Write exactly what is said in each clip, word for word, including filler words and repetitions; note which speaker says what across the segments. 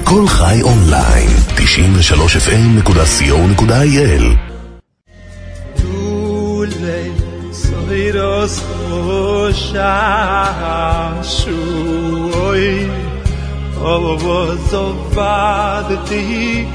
Speaker 1: כל חי אונליין, תשעים ושלוש אף אם נקודה סי או נקודה איי אל.
Speaker 2: דולי סוירוס חושה שוי אובו זובדתי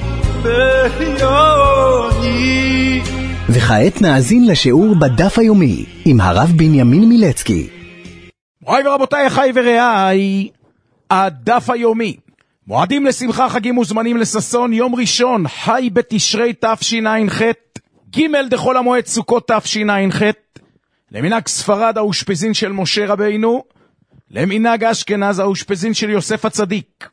Speaker 2: ביוני.
Speaker 3: וכעת נאזין לשיעור בדף היומי עם הרב בנימין מילצקי.
Speaker 4: מוריי ורבותיי, אחי ורעיי, הדף היומי. מועדים לשמחה, חגים וזמנים לששון, יום ראשון, חי בתשרי תשע"ח, ג' דחול המועד סוכות תשע"ח, למנהג ספרד האושפזין של משה רבינו, למנהג אשכנז האושפזין של יוסף הצדיק.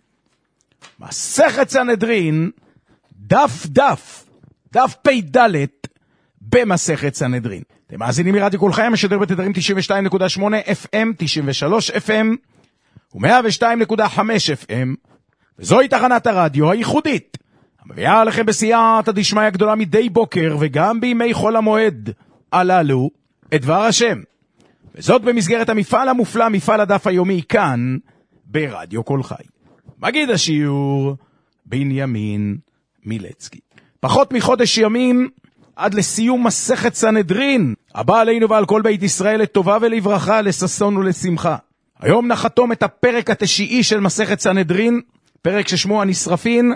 Speaker 4: מסכת סנהדרין, דף דף, דף פי דלת, במסכת סנהדרין. אתם מאזינים מרדיו כל חי, המשדר בתדרים תשעים ושתיים נקודה שמונה אף אם, תשעים ושלוש אף אם ו-מאה ושתיים נקודה חמש אף אם, וזוהי תחנת הרדיו הייחודית, המביאה עליכם בסייעתא דשמיא הגדולה מדי בוקר וגם בימי חול המועד הללו את דבר השם. וזאת במסגרת המפעל המופלא, מפעל הדף היומי, כאן ברדיו כל חי. מגיד השיעור בנימין מילצקי. פחות מחודש ימים עד לסיום מסכת סנהדרין, הבא עלינו ועל כל בית ישראל לטובה ולברכה, לששון ולשמחה. היום נחתום את הפרק התשיעי של מסכת סנהדרין, פרק ששמו הנשרפין,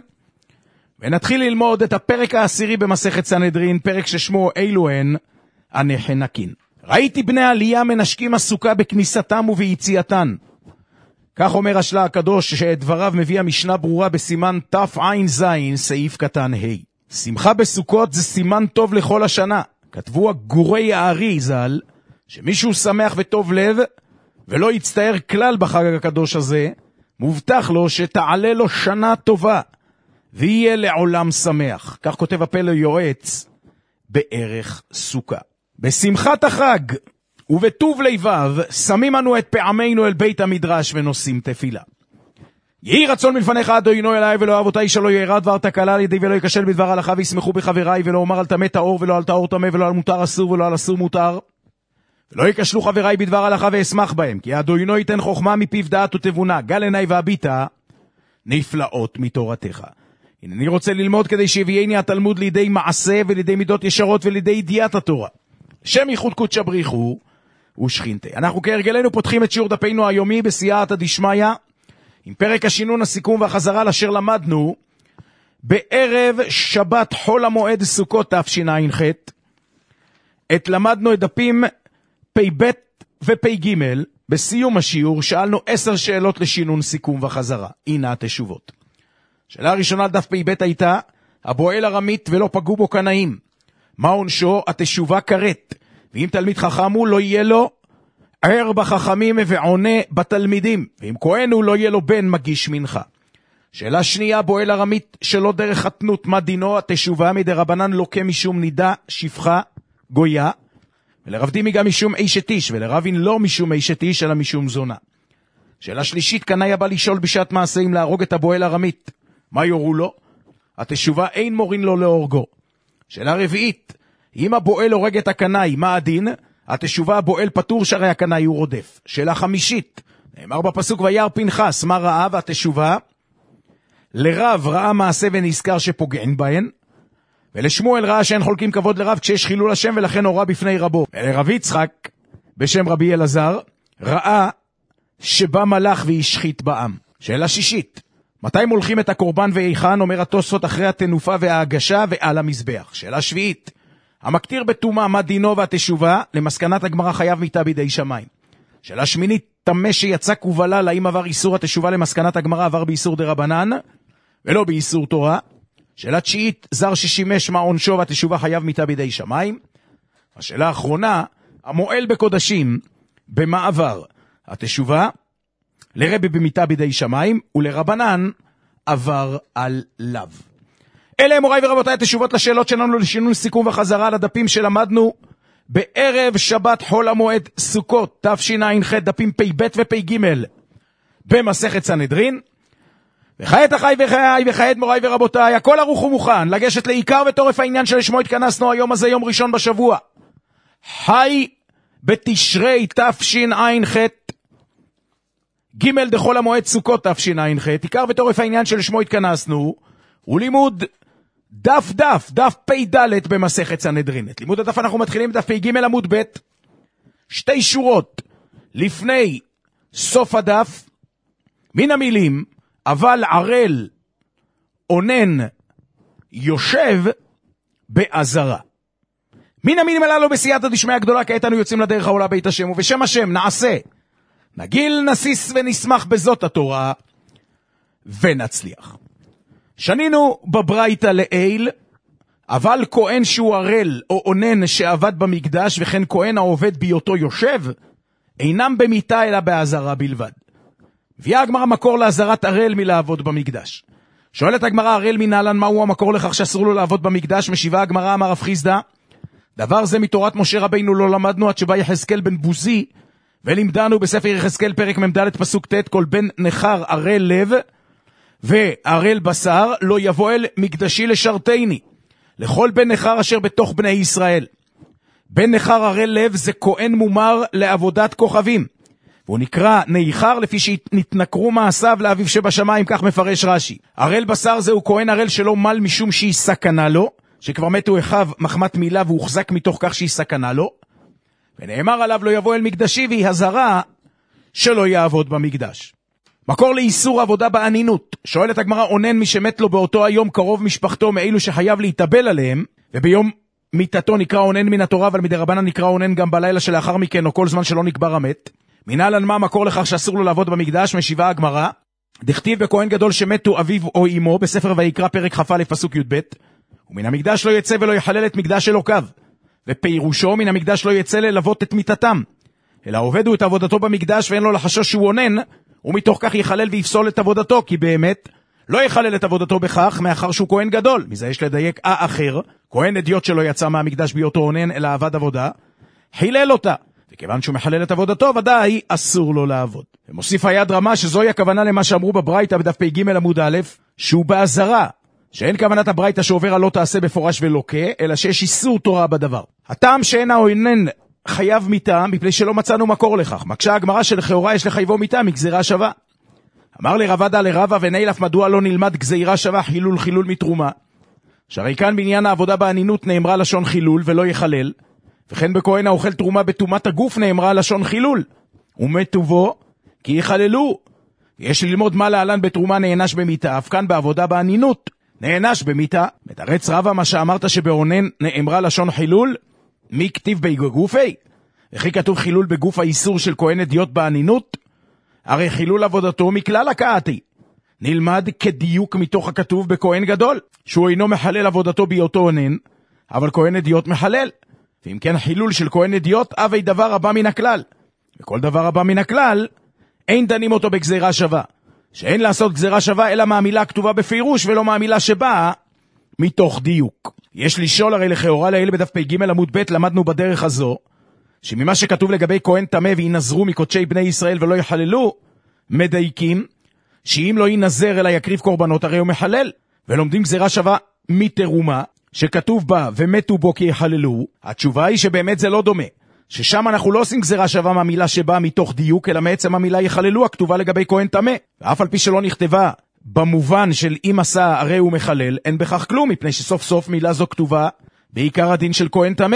Speaker 4: ונתחיל ללמוד את הפרק העשירי במסכת סנהדרין, פרק ששמו אילו הן הנחנקין. ראיתי בני עלייה מנשקים הסוכה בכניסתם וביציאתן. כך אומר השלה הקדוש, שאת דבריו מביא המשנה ברורה בסימן תע"ז סעיף קטן ה'. שמחה בסוכות זה סימן טוב לכל השנה. כתבו הגורי הארי ז"ל, שמישהו שמח וטוב לב ולא יצטער כלל בחג הקדוש הזה, מובטח לו שתעלה לו שנה טובה ויהיה לעולם שמח. כך כותב הפלא יועץ בערך סוכה. בשמחת החג ובטוב לבב שמים אנו את פעמינו אל בית המדרש ונושאים תפילה. יהי רצון מלפניך אדוני אליי ולא אבותיי שלא ירא דבר תקלה על ידי ולא יקשל בדבר הלכה וישמחו בחבריי, ולא אומר על טמא טהור ולא על טהור טמא ולא על מותר אסור ולא על אסור מותר, ולא יקשלו חבריי בדבר הלכה ואשמח בהם, כי אדוני ייתן חוכמה מפיו דעת ותבונה, גל עיניי והביטה נפלאות מתורתך. אני רוצה ללמוד כדי שיביאני התלמוד לידי מעשה ולידי מידות ישרות ולידי ידיעת התורה. שם ייחוד קודש בריחו ושכינתה. אנחנו כהרגלנו פותחים את שיעור דפינו היומי בסייעתא דשמיא עם פרק השינון, הסיכום והחזרה לאשר למדנו בערב שבת חול המועד סוכות תשע"ח. את למדנו את דפים פי ב' ופי ג'. בסיום השיעור שאלנו עשר שאלות לשינון, סיכום וחזרה. הנה התשובות. שאלה הראשונה דף פי ב' הייתה, הבועל הרמית ולא פגעו בו קנאים, מה עונשו? התשובה כרת, ואם תלמיד חכם הוא לא יהיה לו ער בחכמים ועונה בתלמידים, ואם כהן הוא לא יהיה לו בן מגיש מנחה. שאלה שנייה, בועל הרמית שלא דרך חתנות, מה דינו? התשובה מדרבנן לוקה משום נידה שפחה גויה, ולרב דימי גם משום אשת איש, ולרבין לא משום אשת איש אלא משום זונה. שאלה שלישית, קנאי הבא לשאול בשעת מעשה אם להרוג את הבועל הרמית, מה יורו לו? התשובה אין מורין לו להורגו. שאלה רביעית, אם הבועל הורג את הקנאי, מה הדין? התשובה, הבועל פטור שהרי הקנאי הוא רודף. שאלה חמישית, נאמר בפסוק וירא פנחס, מה ראה? והתשובה, לרב ראה מעשה ונזכר שפוגעים בהן, ולשמואל ראה שאין חולקים כבוד לרב כשיש חילול השם ולכן הורה בפני רבו. ולרב יצחק בשם רבי אלעזר ראה שבא מלאך והשחית בעם. שאלה שישית, מתי מולכים את הקורבן ואיכן? אומר התוספות, אחרי התנופה וההגשה ועל המזבח. שאלה שביעית, המקטיר בטומאה, מה דינו? והתשובה, למסקנת הגמרא חייב מיתה בידי שמיים. שאלה שמינית, טמא שיצא קובלה, האם עבר איסור? התשובה למסקנת הגמרא עבר באיסור דרבנן ולא באיסור תורה. שאלה תשיעית, זר ששימש, מה עונשו? והתשובה חייב מיתה בידי שמיים. השאלה האחרונה, המועל בקודשים במעבר, התשובה לרבי במיתה בידי שמיים, ולרבנן עבר על לאו. אלה מוריי ורבותיי התשובות לשאלות שלנו לשינון, סיכום וחזרה על הדפים שלמדנו בערב שבת חול המועד סוכות תשע"ח, דפים פי ב' ופי ג' במסכת סנהדרין. וכעת אחי וחיי וכעת מוריי ורבותיי, הכל ערוך ומוכן לגשת לעיקר ותורף העניין שלשמו התכנסנו היום הזה, יום ראשון בשבוע, חי בתשרי תשע"ח, ג' דחול המועד סוכות תשע"ח, עיקר ותורף העניין שלשמו התכנסנו, הוא לימוד דף דף, דף פי ד' במסכת סנהדרין. את לימוד הדף אנחנו מתחילים בדף פי ג' עמוד ב', שתי שורות לפני סוף הדף, מן המילים, אבל ערל עונן יושב בעזרה. מן המילים הללו בסייעתא דשמיא הגדולה, כעת אנו יוצאים לדרך העולה בית השם, ובשם השם נעשה, נגיל, נסיס ונשמח בזאת התורה, ונצליח. שנינו בברייתא לעיל, אבל כהן שהוא ערל או עונן שעבד במקדש, וכן כהן העובד בהיותו יושב, אינם במיתה אלא בעזרה בלבד. הביאה הגמרא מקור לעזרת ערל מלעבוד במקדש. שואלת הגמרא, ערל מנהלן, מהו המקור לכך שאסור לו לעבוד במקדש? משיבה הגמרא, אמר רב חיסדא, דבר זה מתורת משה רבינו לא למדנו, עד שבא יחזקאל בן בוזי ולימדנו בספר יחזקאל פרק מ"ד פסוק ט', כל בן נחר ערל לב וערל בשר לא יבוא אל מקדשי לשרתני, לכל בן נחר אשר בתוך בני ישראל. בן נחר ערל לב זה כהן מומר לעבודת כוכבים, והוא נקרא ניחר לפי שנתנקרו מעשיו לאביו שבשמיים, כך מפרש רש"י. ערל בשר זהו כהן ערל שלא מל משום שהיא סכנה לו, שכבר מתו אחיו מחמת מילה והוחזק מתוך כך שהיא סכנה לו, ונאמר עליו לא יבוא אל מקדשי, והיא הזרה שלא יעבוד במקדש. מקור לאיסור עבודה באנינות. שואלת הגמרא, עונן מי שמת לו באותו היום קרוב משפחתו מאלו שחייב להתאבל עליהם, וביום מיתתו נקרא עונן מן התורה, אבל מדרבנן נקרא עונן גם בלילה שלאחר מכן או כל זמן שלא נקבר המת. מנהלן מה מקור לכך שאסור לו לעבוד במקדש? משיבה הגמרא, דכתיב בכהן גדול שמתו אביו או אמו, בספר ויקרא פרק כ"א פסוק י"ב, ומן המקדש לא יצא ולא יחלל את מקדש אלוקיו, ופירושו מן המקדש לא יצא ללוות את מיתתם, אלא עובדו את עבודתו במקדש ואין לו לחשוש שהוא עונן, ומתוך כך יחלל ויפסול את עבודתו, כי באמת לא יחלל את עבודתו בכך, מאחר שהוא כהן גדול. מזה יש לדייק אה אחר, כהן אדיוט שלא יצא מהמקדש בהיותו עונן אלא עבד עבודה, חילל אותה, וכיוון שהוא מחלל את עבודתו ודאי אסור לו לעבוד. ומוסיף היד רמה שזוהי הכוונה למה שאמרו בברייתא בדף פי ג' עמוד א', שהוא בעזרה, שאין כוונת הברייתא שעובר על לא תעשה בפורש ולוקה, אלא שיש איסור תורה בדבר. הטעם שאין העונן חייב מיתה, מפני שלא מצאנו מקור לכך. מקשה הגמרא שלכאורה יש לחייבו מיתה מגזירה שווה. אמר לי רבא דא לרבא ונילף, מדוע לא נלמד גזירה שווה חילול חילול מתרומה? שהרי כאן בעניין העבודה באנינות נאמרה לשון חילול ולא יחלל, וכן בכהן האוכל תרומה בתומת הגוף נאמרה לשון חילול, ומטובו כי יחללו. יש ללמוד מה להלן בתרומה נענש במיתה, אף כאן בעבודה באנינות נענש במיתה. מתרץ רבא מה שאמרת שבעונן נאמרה לשון חילול, מי כתיב בגופי? וכי כתוב חילול בגוף האיסור של כהן אדיוט באנינות? הרי חילול עבודתו מכלל הקעתי. נלמד כדיוק מתוך הכתוב בכהן גדול, שהוא אינו מחלל עבודתו בהיותו עונן, אבל כהן אדיוט מחלל. ואם כן חילול של כהן אדיוט, אבי דבר הבא מן הכלל. וכל דבר הבא מן הכלל, אין דנים אותו בגזירה שווה. שאין לעשות גזירה שווה אלא מהמילה הכתובה בפירוש, ולא מהמילה שבאה מתוך דיוק. יש לשאול, הרי לכאורה לעיל בדף פי ג' עמוד ב' למדנו בדרך הזו, שממה שכתוב לגבי כהן תמה וינזרו מקודשי בני ישראל ולא יחללו, מדייקים שאם לא ינזר אלא יקריב קורבנות הרי הוא מחלל. ולומדים גזירה שווה מתרומה שכתוב בה ומתו בו כי יחללו. התשובה היא שבאמת זה לא דומה, ששם אנחנו לא עושים גזירה שווה מהמילה שבאה מתוך דיוק, אלא מעצם המילה יחללו הכתובה לגבי כהן תמה. ואף על פי שלא נכתבה במובן של אם עשה הרי הוא מחלל, אין בכך כלום, מפני שסוף סוף מילה זו כתובה בעיקר הדין של כהן תמה.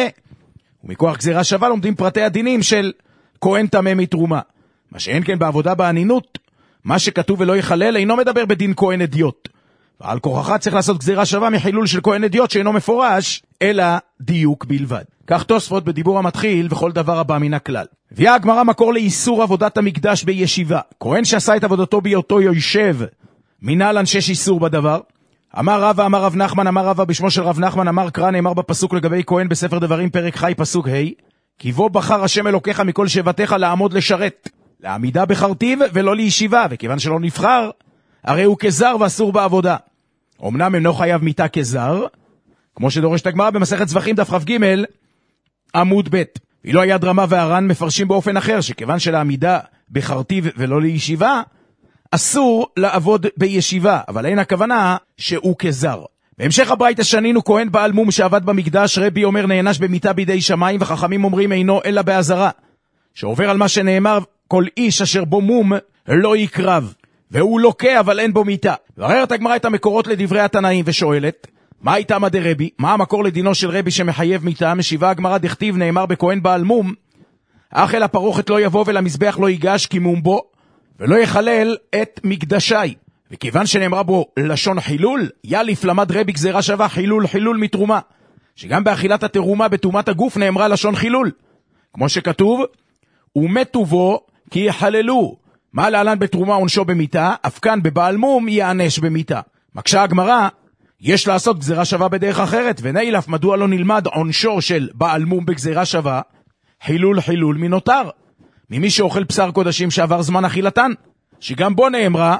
Speaker 4: ומכוח גזירה שווה לומדים פרטי הדינים של כהן תמה מתרומה. מה שאין כן בעבודה באנינות, מה שכתוב ולא יחלל אינו מדבר בדין כהן אדיוט, ועל כוחך צריך לעשות גזירה שווה מחילול של כהן אדיוט שאינו מפורש אלא דיוק בלבד. כך תוספות בדיבור המתחיל וכל דבר הבא מן הכלל. הביאה הגמרא מקור לאיסור עבודת המקדש בישיבה. כהן שעשה את עבודתו בהיותו יושב, מנהלן שיש איסור בדבר. אמר רבא אמר רב נחמן אמר רבא בשמו של רב נחמן אמר קרא, נאמר בפסוק לגבי כהן בספר דברים פרק חי פסוק ה', כי בו בחר השם אלוקיך מכל שבטיך לעמוד לשרת, לעמידה בחרטיב ולא לישיבה, וכיוון שלא נבחר הרי הוא כזר ואסור בעבודה. אמנם אינו חייב מיתה כזר, כמו שדורשת הגמרא במסכת זבחים דף כ"ג עמוד ב'. ואילו היד רמה והר"ן מפרשים באופן אחר, שכיוון שלעמידה בחרטיב ולא לישיבה אסור לעבוד בישיבה, אבל אין הכוונה שהוא כזר. בהמשך הברייתא שנינו כהן בעל מום שעבד במקדש, רבי אומר נענש במיתה בידי שמיים, וחכמים אומרים אינו אלא בעזרה, שעובר על מה שנאמר כל איש אשר בו מום לא יקרב, והוא לוקה אבל אין בו מיתה. בררת הגמרא את המקורות לדברי התנאים ושואלת, מה הייתה מדי רבי? מה המקור לדינו של רבי שמחייב מיתה? משיבה הגמרא דכתיב, נאמר בכהן בעל מום, אך אל הפרוכת לא יבוא ולמזבח לא ייגש כי מום בו, ולא יחלל את מקדשי. וכיוון שנאמרה בו לשון חילול, יליף למד רבי גזירה שווה חילול חילול מתרומה, שגם באכילת התרומה בתרומת הגוף נאמרה לשון חילול, כמו שכתוב, ומתו בו כי יחללו. מה להלן בתרומה עונשו במיתה? אף כאן בבעל מום יענש במיתה. מקשה הגמרא, יש לעשות גזירה שווה בדרך אחרת, ונאילף מדוע לא נלמד עונשו של בעל מום בגזירה שווה חילול חילול מנותר, ממי שאוכל בשר קודשים שעבר זמן אכילתן, שגם בו נאמרה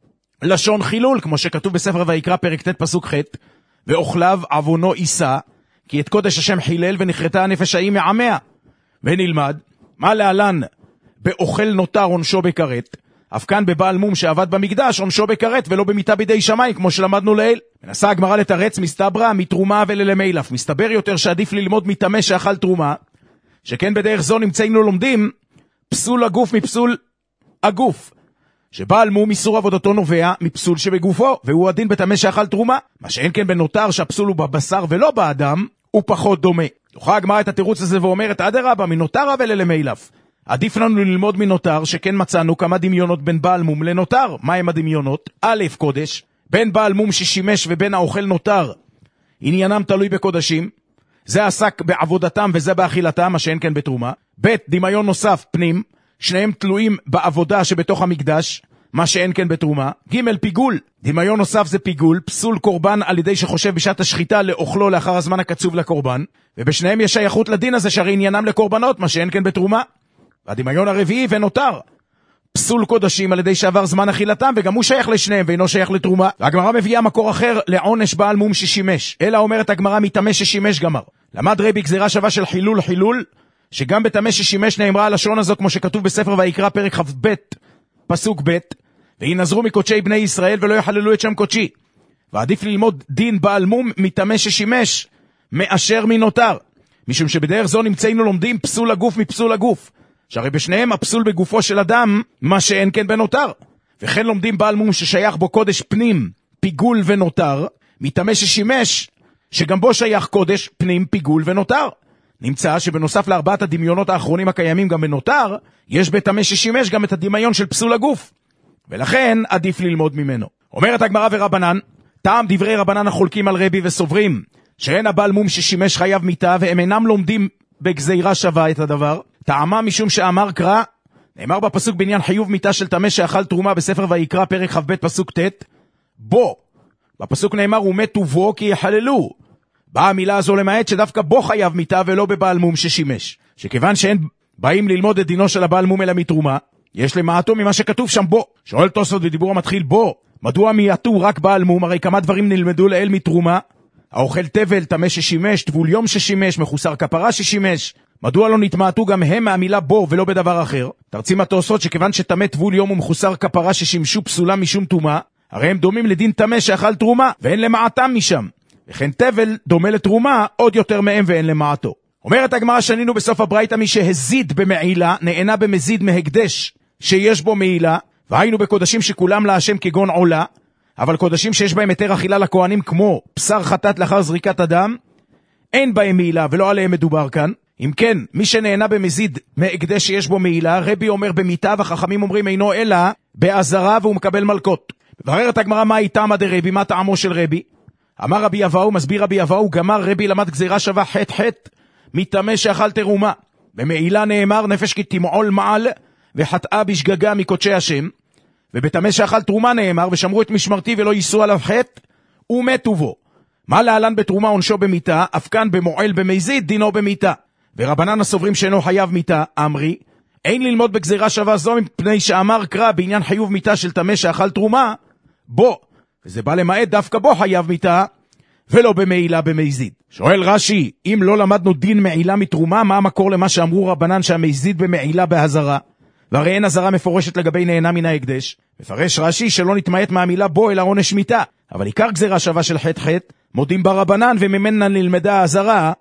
Speaker 4: לשון חילול, כמו שכתוב בספר ויקרא פרק ט' פסוק ח', ואוכליו עוונו יישא, כי את קודש השם חילל ונחרטה הנפש ההיא מעמיה. ונלמד, מה להלן באוכל נותר עונשו בכרת? אף כאן בבעל מום שעבד במקדש עונשו בכרת ולא במיתה בידי שמיים, כמו שלמדנו לעיל. מנסה הגמרא לתרץ, מסתברא מתרומה וללמילף. מסתבר יותר שעדיף ללמוד מתמה שאכל תרומה, שכן בדרך זו נמצאנו לומדים פסול הגוף מפסול הגוף, שבעל מום איסור עבודתו נובע מפסול שבגופו, והוא הדין בתמה שאכל תרומה. מה שאין כן בנותר שהפסול הוא בבשר ולא באדם, הוא פחות דומה. דוחה הגמרא את התירוץ הזה ואומרת, אדרבה, מנותר וללמילף. עדיף לנו ללמוד מנותר, שכן מצאנו כמה דמיונות בין בעל מום לנותר. מה הם הדמיונות? א', קודש, בין בעל מום ששימש ובין האוכל נותר, עניינם תלוי בקודשים, זה עסק בעבודתם וזה באכילתם, מה שאין כן בתרומה. ב', דמיון נוסף, פנים, שניהם תלויים בעבודה שבתוך המקדש, מה שאין כן בתרומה. ג', פיגול, דמיון נוסף זה פיגול, פסול קורבן על ידי שחושב בשעת השחיטה לאוכלו לאחר הזמן הקצוב לקורבן, ובשניהם יש שייכות לדין הזה שהרי עניינם לקורבנות, מה שאין כן בתרומה. והדמיון הרביעי ונותר, פסול קודשים על ידי שעבר זמן אכילתם, וגם הוא שייך לשניהם ואינו שייך לתרומה. והגמרא מביאה מקור אחר לעונש בעל מום ששימש, אלא אומרת הגמרא מתמה ששימש גמר. למד רבי גזירה שווה של חילול חילול, שגם בתמה ששימש נאמרה הלשון הזו, כמו שכתוב בספר ויקרא פרק כ"ב פסוק ב', וינזרו מקודשי בני ישראל ולא יחללו את שם קודשי. ועדיף ללמוד דין בעל מום מתמה ששימש מאשר מנותר, משום שבדרך זו נמצאנו לומדים פסול הגוף מפסול הגוף, שהרי בשניהם הפסול בגופו של אדם, מה שאין כן בנותר. וכן לומדים בעל מום ששייך בו קודש פנים, פיגול ונותר, מתמה ששימש, שגם בו שייך קודש פנים, פיגול ונותר. נמצא שבנוסף לארבעת הדמיונות האחרונים הקיימים גם בנותר, יש בתמה ששימש גם את הדמיון של פסול הגוף, ולכן עדיף ללמוד ממנו. אומרת הגמרא ורבנן, טעם דברי רבנן החולקים על רבי וסוברים, שאין הבעל מום ששימש חייב מיתה, והם אינם לומדים בגזירה שווה את הדבר. טעמה משום שאמר קרא, נאמר בפסוק בעניין חיוב מיתה של תמה שאכל תרומה בספר ויקרא פרק כ"ב פסוק ט', בו, בפסוק נאמר ומתו בו כי יחללו. באה המילה הזו למעט שדווקא בו חייב מיתה ולא בבעל מום ששימש, שכיוון שאין באים ללמוד את דינו של הבעל מום אלא מתרומה, יש למעטו ממה שכתוב שם בו. שואל תוספות בדיבור המתחיל בו, מדוע מייתו רק בעל מום? הרי כמה דברים נלמדו לאל מתרומה, האוכל תבל, תמה ששימש, טבול יום ששימש, מחוסר כפרה ששימש, מדוע לא נתמעטו גם הם מהמילה בו ולא בדבר אחר? תרצים התוספות שכיוון שתמה טבול יום ומחוסר כפרה ששימשו פסולה משום תרומה, הרי הם דומים לדין תמה שאכל תרומה ואין למעטם משם, וכן תבל דומה לתרומה עוד יותר מהם ואין למעטו. אומרת הגמרא, שנינו בסוף הברייתא, מי שהזיד במעילה נהנה במזיד מהקדש שיש בו מעילה, והיינו בקודשים שכולם להשם כגון עולה, אבל קודשים שיש בהם היתר אכילה לכהנים כמו בשר חטאת לאחר זריקת הדם, אין בהם מעילה ולא עליהם מדובר כאן. אם כן, מי שנהנה במזיד מהקדש שיש בו מעילה, רבי אומר במיתה, והחכמים אומרים אינו אלא בעזרה והוא מקבל מלכות. ובררת הגמרא, מה איתם עד רבי? מה טעמו של רבי? אמר רבי אבאו, מסביר רבי אבאו, גמר רבי למד גזירה שווה חטא חטא מתמה שאכל תרומה. במעילה נאמר נפש כי תמעול מעל וחטאה בשגגה מקודשי השם, ובתמה שאכל תרומה נאמר ושמרו את משמרתי ולא ייסו עליו חטא ומתו בו. מה להלן בתרומה עונשו במיתה? אף כאן במועל במזיד דינו במיתה. ורבנן הסוברים שאינו חייב מיתה, אמרי, אין ללמוד בגזירה שווה זו מפני שאמר קרא בעניין חיוב מיתה של תמה שאכל תרומה בו, וזה בא למעט דווקא בו חייב מיתה ולא במעילה במזיד. שואל רש"י, אם לא למדנו דין מעילה מתרומה, מה המקור למה שאמרו רבנן שהמזיד במעילה בהזרה? והרי אין הזרה מפורשת לגבי נהנה מן ההקדש. מפרש רש"י שלא נתמעט מהמילה בו אלא עונש מיתה, אבל עיקר גזירה שווה של חטא חטא מודים ברבנן וממנה נלמדה ההזרה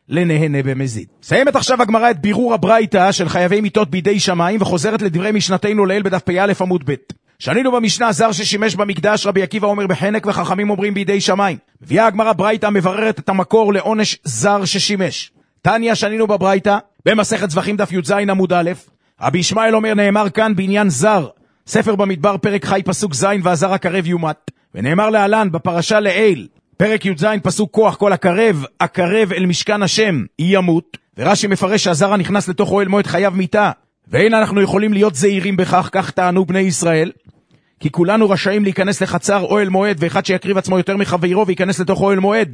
Speaker 4: לנהנה במזיד. סיימת עכשיו הגמרא את בירור הברייתא של חייבי מיתות בידי שמיים, וחוזרת לדברי משנתנו לעיל בדף פ"א עמוד ב'. שנינו במשנה זר ששימש במקדש, רבי עקיבא אומר בחנק וחכמים אומרים בידי שמיים. מביאה הגמרא ברייתא מבררת את המקור לעונש זר ששימש. תניא שנינו בברייתא במסכת זבחים דף י"ז עמוד א', רבי ישמעאל אומר נאמר כאן בעניין זר, ספר במדבר פרק חי פסוק ז' והזר הקרב יומת, ונאמר להלן בפרשה לעיל פרק י"ז פסוק כוח כל הקרב, הקרב אל משכן השם ימות. ורש"י מפרש שהזר הנכנס לתוך אוהל מועד חייב מיתה, ואין אנחנו יכולים להיות זהירים בכך, כך טענו בני ישראל, כי כולנו רשאים להיכנס לחצר אוהל מועד, ואחד שיקריב עצמו יותר מחברו וייכנס לתוך אוהל מועד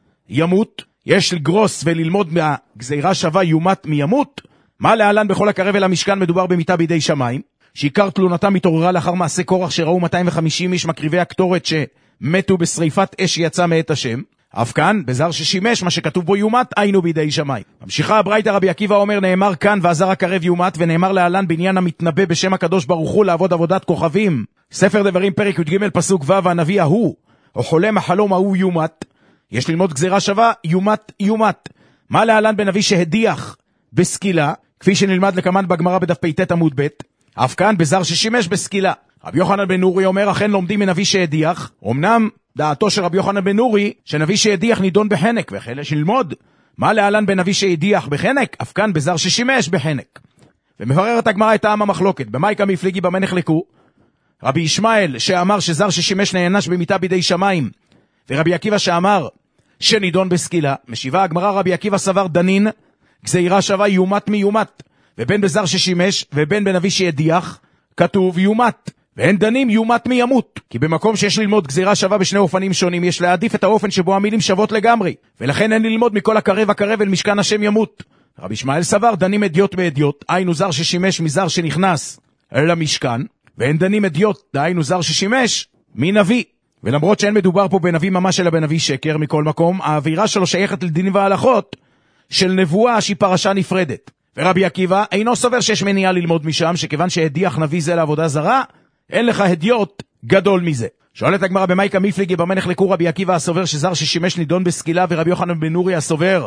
Speaker 4: ימות. יש לגרוס וללמוד מהגזירה שווה יומת מימות. מה להלן בכל הקרב אל המשכן? מדובר במיתה בידי שמיים, שעיקר תלונתם התעוררה לאחר מעשה קורח שראו מאתיים וחמישים איש מקריבי הקטורת שמתו בשריפת אש יצא מאת השם. אף כאן בזר ששימש מה שכתוב בו יומת היינו בידי שמיים. ממשיכה הברייתא, רבי עקיבא אומר נאמר כאן והזר הקרב יומת, ונאמר להלן בעניין המתנבא בשם הקדוש ברוך הוא לעבוד עבודת כוכבים, ספר דברים פרק י"ג פסוק ו', והנביא ההוא או חולם החלום ההוא יומת. יש ללמוד גזירה שווה יומת יומת. מה להלן בנביא שהדיח בסקילה, כפי שנלמד לקמן בגמרא בדף פ"ט עמוד ב'. אף כאן בזר ששימש בסקילה. רבי יוחנן בן נורי אומר אכן לומדים מנביא שהדיח. אמנם דעתו של רבי יוחנן בן נורי שנביא שהדיח נידון בחנק, וכאלה שללמוד מה להלן בנביא שהדיח בחנק, אף כאן בזר ששימש בחנק. ומבררת הגמרא את טעם המחלוקת. במייקה מפליגי במה נחלקו? רבי ישמעאל שאמר שזר ששימש נענש במיתה בידי שמיים, ורבי עקיבא שאמר שנידון בסקילה. משיבה הגמרא רבי עקיבא סבר דנין גזירה שווה יומת מיומת, ובין בזר ששימש ובין בנביא שהדיח כתוב יומת, ואין דנים יומת מימות, כי במקום שיש ללמוד גזירה שווה בשני אופנים שונים, יש להעדיף את האופן שבו המילים שוות לגמרי, ולכן אין ללמוד מכל הקרב הקרב אל משכן השם ימות. רבי ישמעאל סבר דנים אדיוט מאדיוט, היינו זר ששימש מזר שנכנס אל המשכן, ואין דנים אדיוט, דהיינו זר ששימש מנביא. ולמרות שאין מדובר פה בנביא ממש אלא בנביא שקר, מכל מקום האווירה שלו שייכת לדינים והלכות של נבואה שהיא פרשה נפרדת. ורבי עקיבא אינו סובר שיש מניעה ללמוד משם, שכיוון שהדיח נביא זה לעבודה זרה, אין לך הדיוט גדול מזה. שואלת הגמרא במייקה מפליגי במה נחלקו? רבי עקיבא הסובר שזר ששימש נידון בסקילה, ורבי יוחנן בן נורי הסובר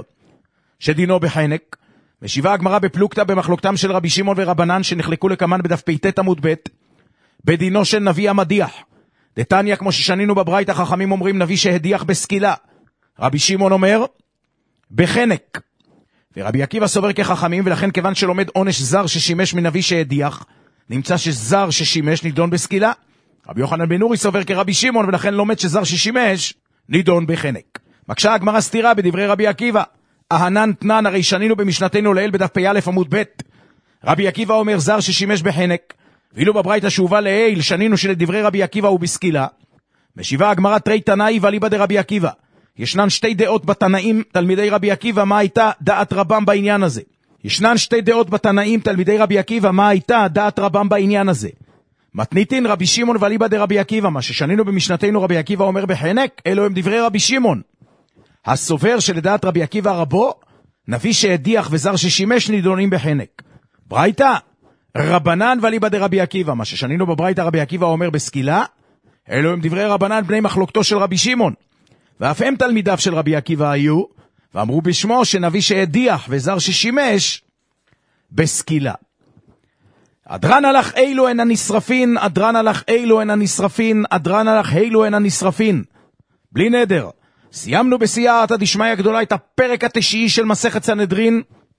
Speaker 4: שדינו בחנק. משיבה הגמרא בפלוגתא במחלוקתם של רבי שמעון ורבנן שנחלקו לקמן בדף פ"ט עמוד ב', בדינו של נביא המדיח. דתניא כמו ששנינו בברייתא חכמים אומרים נביא שהדיח בסקילה, רבי שמעון אומר בחנק, ורבי עקיבא סובר כחכמים, ולכן כיוון שלומד עונש זר ששימש מנביא שהדיח, נמצא שזר ששימש נידון בסקילה. רבי יוחנן בן נורי סובר כרבי שמעון, ולכן לומד שזר ששימש נידון בחנק. מקשה הגמרא סתירה בדברי רבי עקיבא. אהנן תנן, הרי שנינו במשנתנו לעיל בדף פ"א עמוד ב'. רבי עקיבא אומר זר ששימש בחנק, ואילו בברייתא שהובא לעיל שנינו שלדברי רבי עקיבא הוא בסקילה. משיבה הגמרא תרי תנאי ואליבא דרבי עקיבא. ישנן שתי דעות בתנאים תלמידי רבי עקיבא, מה הייתה דעת רבם בעניין הזה? ישנן שתי דעות בתנאים תלמידי רבי עקיבא, מה הייתה דעת רבם בעניין הזה? מתניתין רבי שמעון ואליבא דרבי עקיבא, מה ששנינו במשנתנו רבי עקיבא אומר בחנק, אלו הם דברי רבי שמעון הסובר שלדעת רבי עקיבא רבו נביא שהדיח וזר ששימש נידונים בחנק. ברייתא רבנן ואליבא דרבי עקיבא, מה ששנינו בברייתא רבי עקיבא אומר בסקילה, אלו הם דברי רבנן בני מחלוקתו של רבי שמעון, ואף הם תלמידיו של רבי עקיבא היו, ואמרו בשמו שנביא שהדיח וזר ששימש בסקילה. אדרן הלך אילו הן הנשרפין, אדרן הלך אילו הן הנשרפין, אדרן הלך אילו הן הנשרפין. בלי נדר, סיימנו בסייעתא דשמיא הגדולה את הפרק התשיעי של מסכת סנהדרין,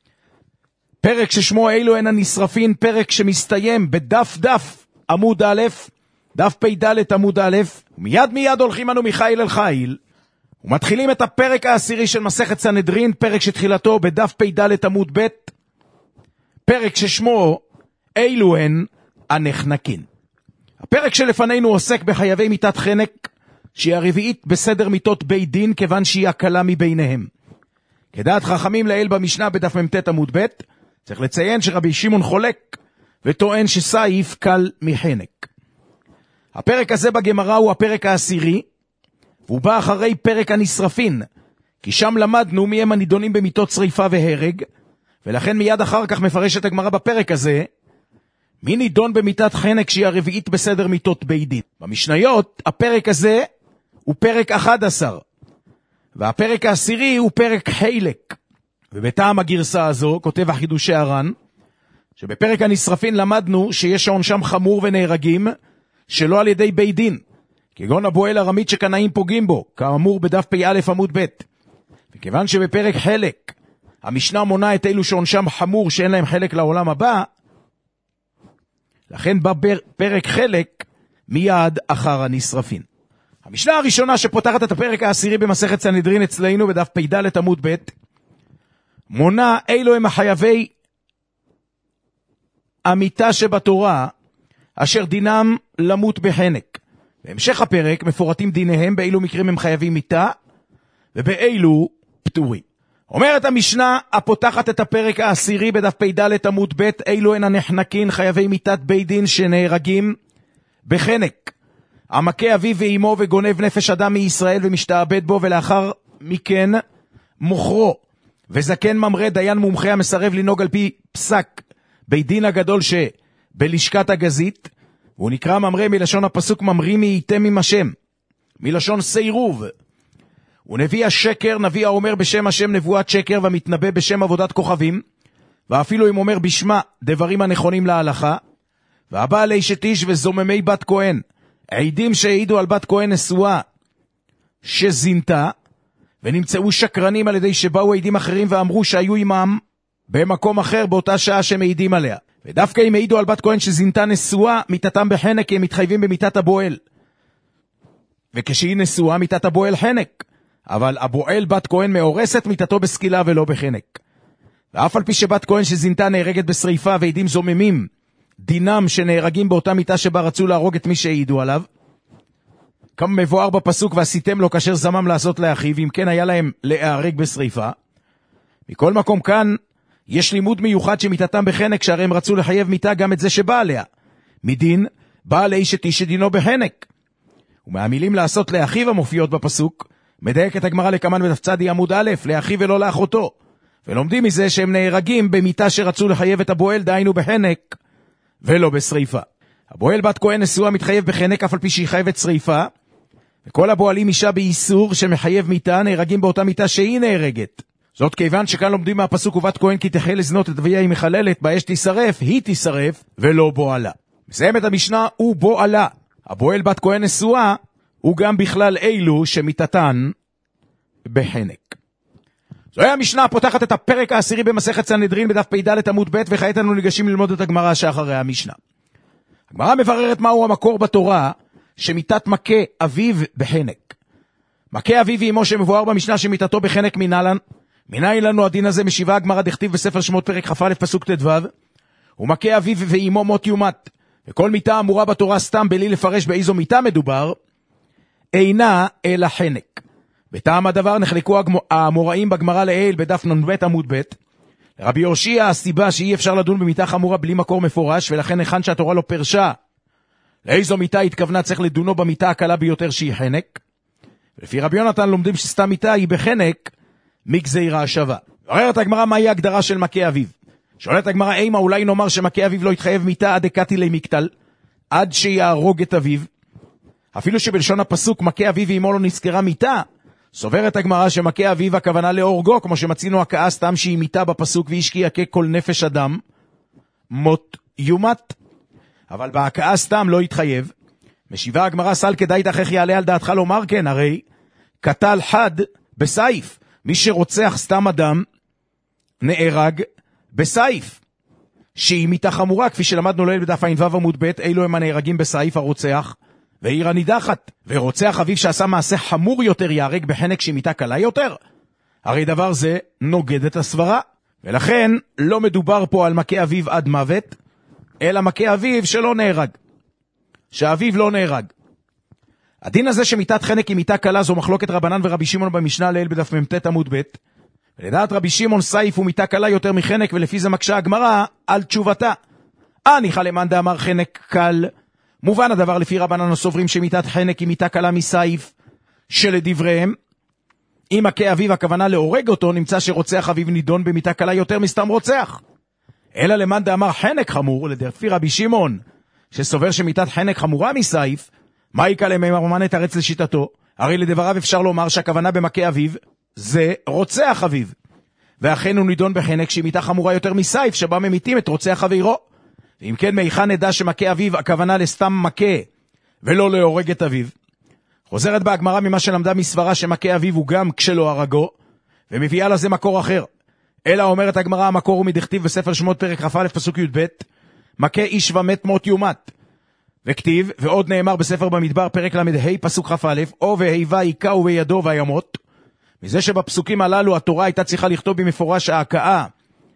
Speaker 4: פרק ששמו אילו הן הנשרפין, פרק שמסתיים בדף דף עמוד א', דף פ"ד עמוד א', ומיד מיד הולכים אנו מחיל אל חיל, ומתחילים את הפרק העשירי של מסכת סנהדרין, פרק שתחילתו בדף פ"ד עמוד ב', פרק ששמו אילו הן הנחנקין. הפרק שלפנינו עוסק בחייבי מיתת חנק, שהיא הרביעית בסדר מיתות בית דין, כיוון שהיא הקלה מביניהם. כדעת חכמים לעיל במשנה בדף מ"ט עמוד ב', צריך לציין שרבי שמעון חולק וטוען שסעיף קל מחנק. הפרק הזה בגמרא הוא הפרק העשירי, והוא בא אחרי פרק הנשרפין, כי שם למדנו מי הם הנידונים במיתות שריפה והרג, ולכן מיד אחר כך מפרשת הגמרא בפרק הזה מי נידון במיתת חנק שהיא הרביעית בסדר מיתות בית דין. במשניות הפרק הזה הוא פרק אחד עשר, והפרק העשירי הוא פרק חילק. ובטעם הגרסה הזו כותב החידושי הר"ן, שבפרק הנשרפין למדנו שיש עונשם חמור ונהרגים שלא על ידי בית דין, כגון הבועל הרמית שקנאים פוגעים בו, כאמור בדף פ"א עמוד ב'. וכיוון שבפרק חלק המשנה מונה את אלו שעונשם חמור שאין להם חלק לעולם הבא, לכן בא פרק חלק מיד אחר הנשרפין. המשנה הראשונה שפותחת את הפרק העשירי במסכת סנהדרין אצלנו בדף פ"ד עמוד ב' מונה אילו הם החייבי המיתה שבתורה אשר דינם למות בחנק. בהמשך הפרק מפורטים דיניהם באילו מקרים הם חייבים מיתה ובאילו פטורים. אומרת המשנה הפותחת את הפרק העשירי בדף פ"ד עמוד ב' אילו הן הנחנקין חייבי מיתת בית דין שנהרגים בחנק, המכה אביו ואימו וגונב נפש אדם מישראל ומשתעבד בו ולאחר מכן מוכרו, וזקן ממרה דיין מומחה המסרב לנהוג על פי פסק בית דין הגדול שבלשכת הגזית, והוא נקרא ממרה מלשון הפסוק ממרים מייתם עם השם, מלשון סירוב. ונביא השקר, נביא האומר בשם השם נבואת שקר והמתנבא בשם עבודת כוכבים, ואפילו אם אומר בשמה דברים הנכונים להלכה, והבעל אשת איש וזוממי בת כהן, עידים שהעידו על בת כהן נשואה שזינתה, ונמצאו שקרנים על ידי שבאו עידים אחרים ואמרו שהיו עמם במקום אחר באותה שעה שהם העידים עליה. ודווקא אם העידו על בת כהן שזינתה נשואה, מיתתם בחנק, כי הם מתחייבים במיתת הבועל. וכשהיא נשואה, מיתת הבועל חנק. אבל הבועל בת כהן מאורסת מיתתו בסקילה ולא בחנק. ואף על פי שבת כהן שזינתה נהרגת בשריפה ועידים זוממים, דינם שנהרגים באותה מיתה שבה רצו להרוג את מי שהעידו עליו. כמה מבואר בפסוק ועשיתם לו כאשר זמם לעשות לאחיו, אם כן היה להם להיהרג בשריפה. מכל מקום כאן יש לימוד מיוחד שמיתתם בחנק, שהרי הם רצו לחייב מיתה גם את זה שבא עליה. מדין בא לאשת איש שדינו בחנק. ומהמילים לעשות לאחיו המופיעות בפסוק, מדייק את הגמרא לקמן בדף צדי עמוד א', לאחיו ולא לאחותו. ולומדים מזה שהם נהרגים במיתה שרצו לחייב את הבועל, דהיינו בחנק ולא בשריפה. הבועל בת כהן נשואה מתחייב בחנק אף על פי שהיא חייבת שריפה, וכל הבועלים אישה באיסור שמחייב מיתה נהרגים באותה מיתה שהיא נהרגת. זאת כיוון שכאן לומדים מהפסוק ובת כהן כי תחל לזנות את אביה היא מחללת, באש תישרף, היא תישרף ולא בועלה. מסיים את המשנה הוא בועלה. הבועל בת כהן נשואה הוא גם בכלל אילו שמיתתן בחנק. זוהי המשנה הפותחת את הפרק העשירי במסכת סנהדרין בדף פ"ד עמוד ב', וכעת אנו ניגשים ללמוד את הגמרא שאחרי המשנה. הגמרא מבררת מהו המקור בתורה שמיתת מכה אביו בחנק. מכה אביו ואמו שמבואר במשנה שמיתתו בחנק מנהלן, מנהי לנו הדין הזה? משיבה הגמרא דכתיב בספר שמות פרק כ"א פסוק ט"ו, ומכה אביו ואמו מות יומת. וכל מיתה אמורה בתורה סתם בלי לפרש באיזו מיתה מדובר, אינה אלא חנק. בטעם הדבר נחלקו האמוראים בגמרא לעיל בדף נ"ב עמוד ב'. לרבי יורשיה הסיבה שאי אפשר לדון במיתה חמורה בלי מקור מפורש, ולכן היכן שהתורה לא פרשה לאיזו מיתה התכוונה צריך לדונו במיתה הקלה ביותר שהיא חנק. ולפי רבי יונתן לומדים שסתם מיתה היא בחנק מגזירה השווה. אומרת הגמרא מהי ההגדרה של מכה אביו. שואלת הגמרא אימה אולי נאמר שמכה אביו לא יתחייב מיתה עד דקתי למקטל, עד שיהרוג את אביו, אפילו שבלשון הפסוק מכה אביו ואמו לא נזכרה מיתה. סוברת הגמרא שמכה אביו הכוונה להורגו, כמו שמצינו הכאה סתם שהיא מיתה בפסוק ואיש כי יכה כל נפש אדם מות יומת, אבל בהכאה סתם לא יתחייב. משיבה הגמרא סל כדאי תכך יעלה על דעתך לומר כן, הרי קטל חד בסייף, מי שרוצח סתם אדם נהרג בסייף, שהיא מיתה חמורה, כפי שלמדנו לעיל בדף ע"ו עמוד ב', אילו הם הנהרגים בסייף הרוצח ועיר הנידחת. ורוצח אביו שעשה מעשה חמור יותר יהרג בחנק שהיא מיתה קלה יותר, הרי דבר זה נוגד את הסברה, ולכן לא מדובר פה על מכה אביו עד מוות, אלא מכה אביו שלא נהרג, שאביו לא נהרג. הדין הזה שמיתת חנק היא מיתה קלה זו מחלוקת רבנן ורבי שמעון במשנה לעיל בדף מ"ט עמוד ב'. ולדעת רבי שמעון סייף הוא מיתה קלה יותר מחנק, ולפי זה מקשה הגמרא על תשובתה. הניחא למאן דאמר חנק קל, מובן הדבר לפי רבנן הסוברים שמיתת חנק היא מיתה קלה מסייף, שלדבריהם אם מכה אביו הכוונה להורג אותו, נמצא שרוצח אביו נידון במיתה קלה יותר מסתם רוצח. אלא למאן דאמר חנק חמור, לפי רבי שמעון שסובר שמיתת חנק חמורה מסייף, מה יקל למאן נתרץ לשיטתו? הרי לדבריו אפשר לומר שהכוונה במכה אביו זה רוצח אביו, ואכן הוא נידון בחנק שהיא מיתה חמורה יותר מסייף, שבה ממיתים את רוצח חברו. ואם כן, מהיכן נדע שמכה אביו הכוונה לסתם מכה, ולא להורג את אביו? חוזרת בהגמרא ממה שלמדה מסברה שמכה אביו הוא גם כשלא הרגו, ומביאה לזה מקור אחר. אלא אומרת הגמרא, המקור הוא מדכתיב בספר שמות פרק כ"א פסוק י"ב, מכה איש ומת מות יומת. וכתיב, ועוד נאמר בספר במדבר פרק למ"ה פסוק כ"א, או והיווה יקהו בידו וימות. מזה שבפסוקים הללו התורה הייתה צריכה לכתוב במפורש שההכאה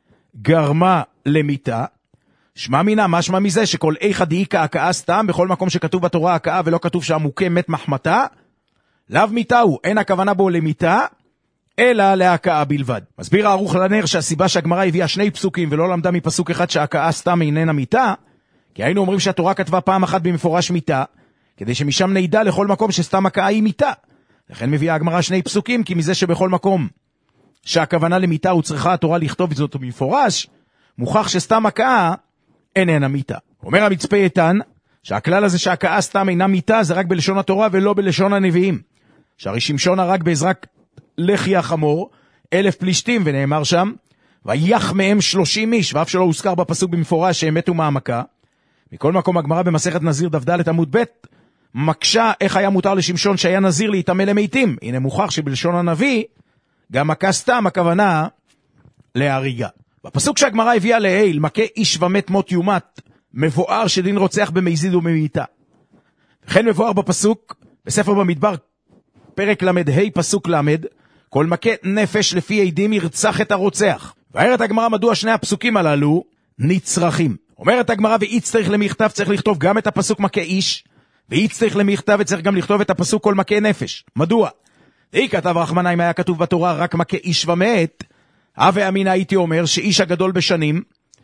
Speaker 4: גרמה למיתה, שמה מינה, משמע מזה שכל איכה דאיקה הכאה סתם, בכל מקום שכתוב בתורה הכאה ולא כתוב שהמוכה מת מחמתה, לאו מיתה הוא, אין הכוונה בו למיתה, אלא להכאה בלבד. מסביר הערוך לנר שהסיבה שהגמרא הביאה שני פסוקים ולא למדה מפסוק אחד שההכאה סתם איננה מיתה, כי היינו אומרים שהתורה כתבה פעם אחת במפורש מיתה, כדי שמשם נדע לכל מקום שסתם הכאה היא מיתה. לכן מביאה הגמרא שני פסוקים, כי מזה שבכל מקום שהכוונה למיתה הוא צריכה התורה לכתוב את זאת במפורש, מוכח שסתם הכאה איננה מיתה. אומר המצפה איתן, שהכלל הזה שהכאה סתם אינה מיתה זה רק בלשון התורה ולא בלשון הנביאים. שהרי שמשון הרג בעזרת לחי החמור, אלף פלישתים, ונאמר שם, ויח מהם שלושים איש, ואף שלא הוזכר בפסוק במפורש שהם מתו מהמכה. מכל מקום הגמרא במסכת נזיר דף ד' עמוד ב' מקשה איך היה מותר לשמשון שהיה נזיר להתאמה למתים. הנה מוכח שבלשון הנביא, גם מכה סתם הכוונה להריגה. בפסוק שהגמרא הביאה לעיל, מכה איש ומת מות יומת, מבואר שדין רוצח במזיד וממיתה. וכן מבואר בפסוק, בספר במדבר, פרק למ"ה פסוק למד, כל מכה נפש לפי עדים ירצח את הרוצח. ואומרת הגמרא מדוע שני הפסוקים הללו נצרכים. אומרת הגמרא, ואיץ צריך למכתב צריך לכתוב גם את הפסוק מכה איש, ואיץ צריך למכתב וצריך גם לכתוב את הפסוק כל מכה נפש. מדוע? ואי כתב רחמנא אם היה כתוב בתורה רק מכה איש ומת, הווה אמינא הייתי אומר שאיש הגדול בשנים,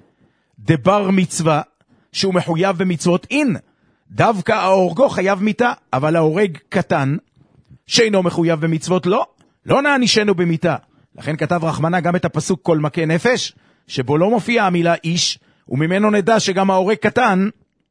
Speaker 4: דבר מצווה, שהוא מחויב במצוות אין, דווקא ההורגו חייב מיתה, אבל ההורג קטן, שאינו מחויב במצוות לא, לא נענישנו במיתה. לכן כתב רחמנא גם את הפסוק כל מכה נפש, שבו לא מופיע המילה איש, וממנו נדע שגם ההורג קטן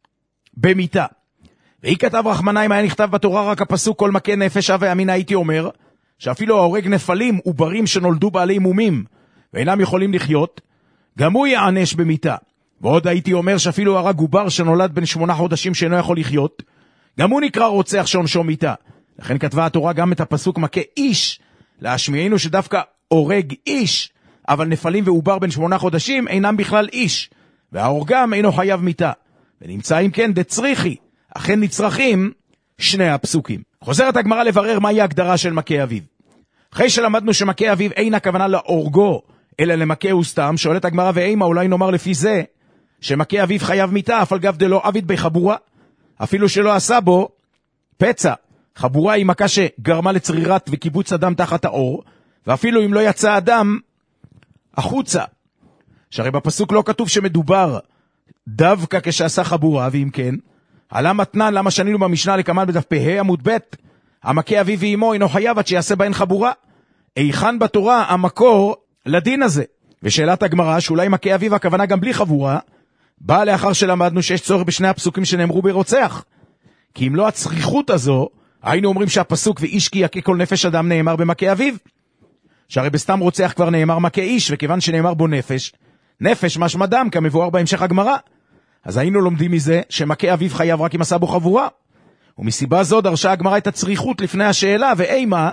Speaker 4: במיתה. והיא כתב רחמנא אם היה נכתב בתורה רק הפסוק כל מכה נפש, הווה אמינא הייתי אומר, שאפילו ההורג נפלים וברים שנולדו בעלי מומים, ואינם יכולים לחיות, גם הוא יענש במיתה. ועוד הייתי אומר שאפילו הרג עובר שנולד בן שמונה חודשים שאינו יכול לחיות, גם הוא נקרא רוצח שעונשו מיתה. לכן כתבה התורה גם את הפסוק מכה איש, להשמיענו שדווקא הורג איש, אבל נפלים ועובר בן שמונה חודשים אינם בכלל איש, וההורגם אינו חייב מיתה. ונמצא אם כן דצריכי, אכן נצרכים שני הפסוקים. חוזרת הגמרא לברר מהי ההגדרה של מכה אביו. אחרי שלמדנו שמכה אביו אין הכוונה להורגו, אלא למכה הוא סתם, שואלת הגמרא ואימה אולי נאמר לפי זה, שמכה אביו חייב מיתה, אף על גב דלא עביד בחבורה, אפילו שלא עשה בו פצע. חבורה היא מכה שגרמה לצרירת וקיבוץ אדם תחת האור, ואפילו אם לא יצא אדם החוצה. שהרי בפסוק לא כתוב שמדובר דווקא כשעשה חבורה, ואם כן, עלה מתנן למה שנינו במשנה לקמן בדף פ"ה עמוד ב', המכה אביו ואמו אינו חייב עד שיעשה בהן חבורה. היכן בתורה המקור לדין הזה? ושאלת הגמרא שאולי מכה אביו הכוונה גם בלי חבורה, באה לאחר שלמדנו שיש צורך בשני הפסוקים שנאמרו ברוצח. כי אם לא הצריכות הזו, היינו אומרים שהפסוק ואיש כי יכה כל נפש אדם נאמר במכה אביו. שהרי בסתם רוצח כבר נאמר מכה איש, וכיוון שנאמר בו נפש, נפש משמע דם כמבואר בהמשך הגמרא. אז היינו לומדים מזה שמכה אביו חייב רק אם עשה בו חבורה. ומסיבה זו דרשה הגמרא את הצריכות לפני השאלה, ואימה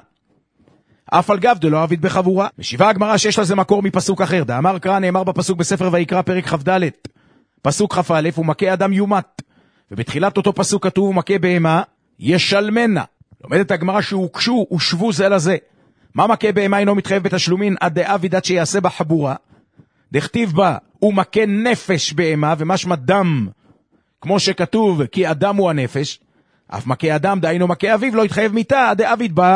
Speaker 4: אף על גב דלא עביד בחבורה. משיבה הגמרא שיש לזה מקור מפסוק אחר. דאמר קרא נאמר בפסוק בספר ויקרא פרק כ"ד פסוק כ"א, ומכה אדם יומת, ובתחילת אותו פסוק כתוב ומכה בהמה ישלמנה. לומדת הגמרא שהוקשו ושבו זה לזה. מה מכה בהמה אינו מתחייב בתשלומין עד דעביד עד שיעשה בחבורה? דכתיב בה ומכה נפש בהמה, ומשמע דם כמו שכתוב כי אדם הוא הנפש. אף מכה אדם דהיינו מכה אביו לא יתחייב מיתה עד דעביד בה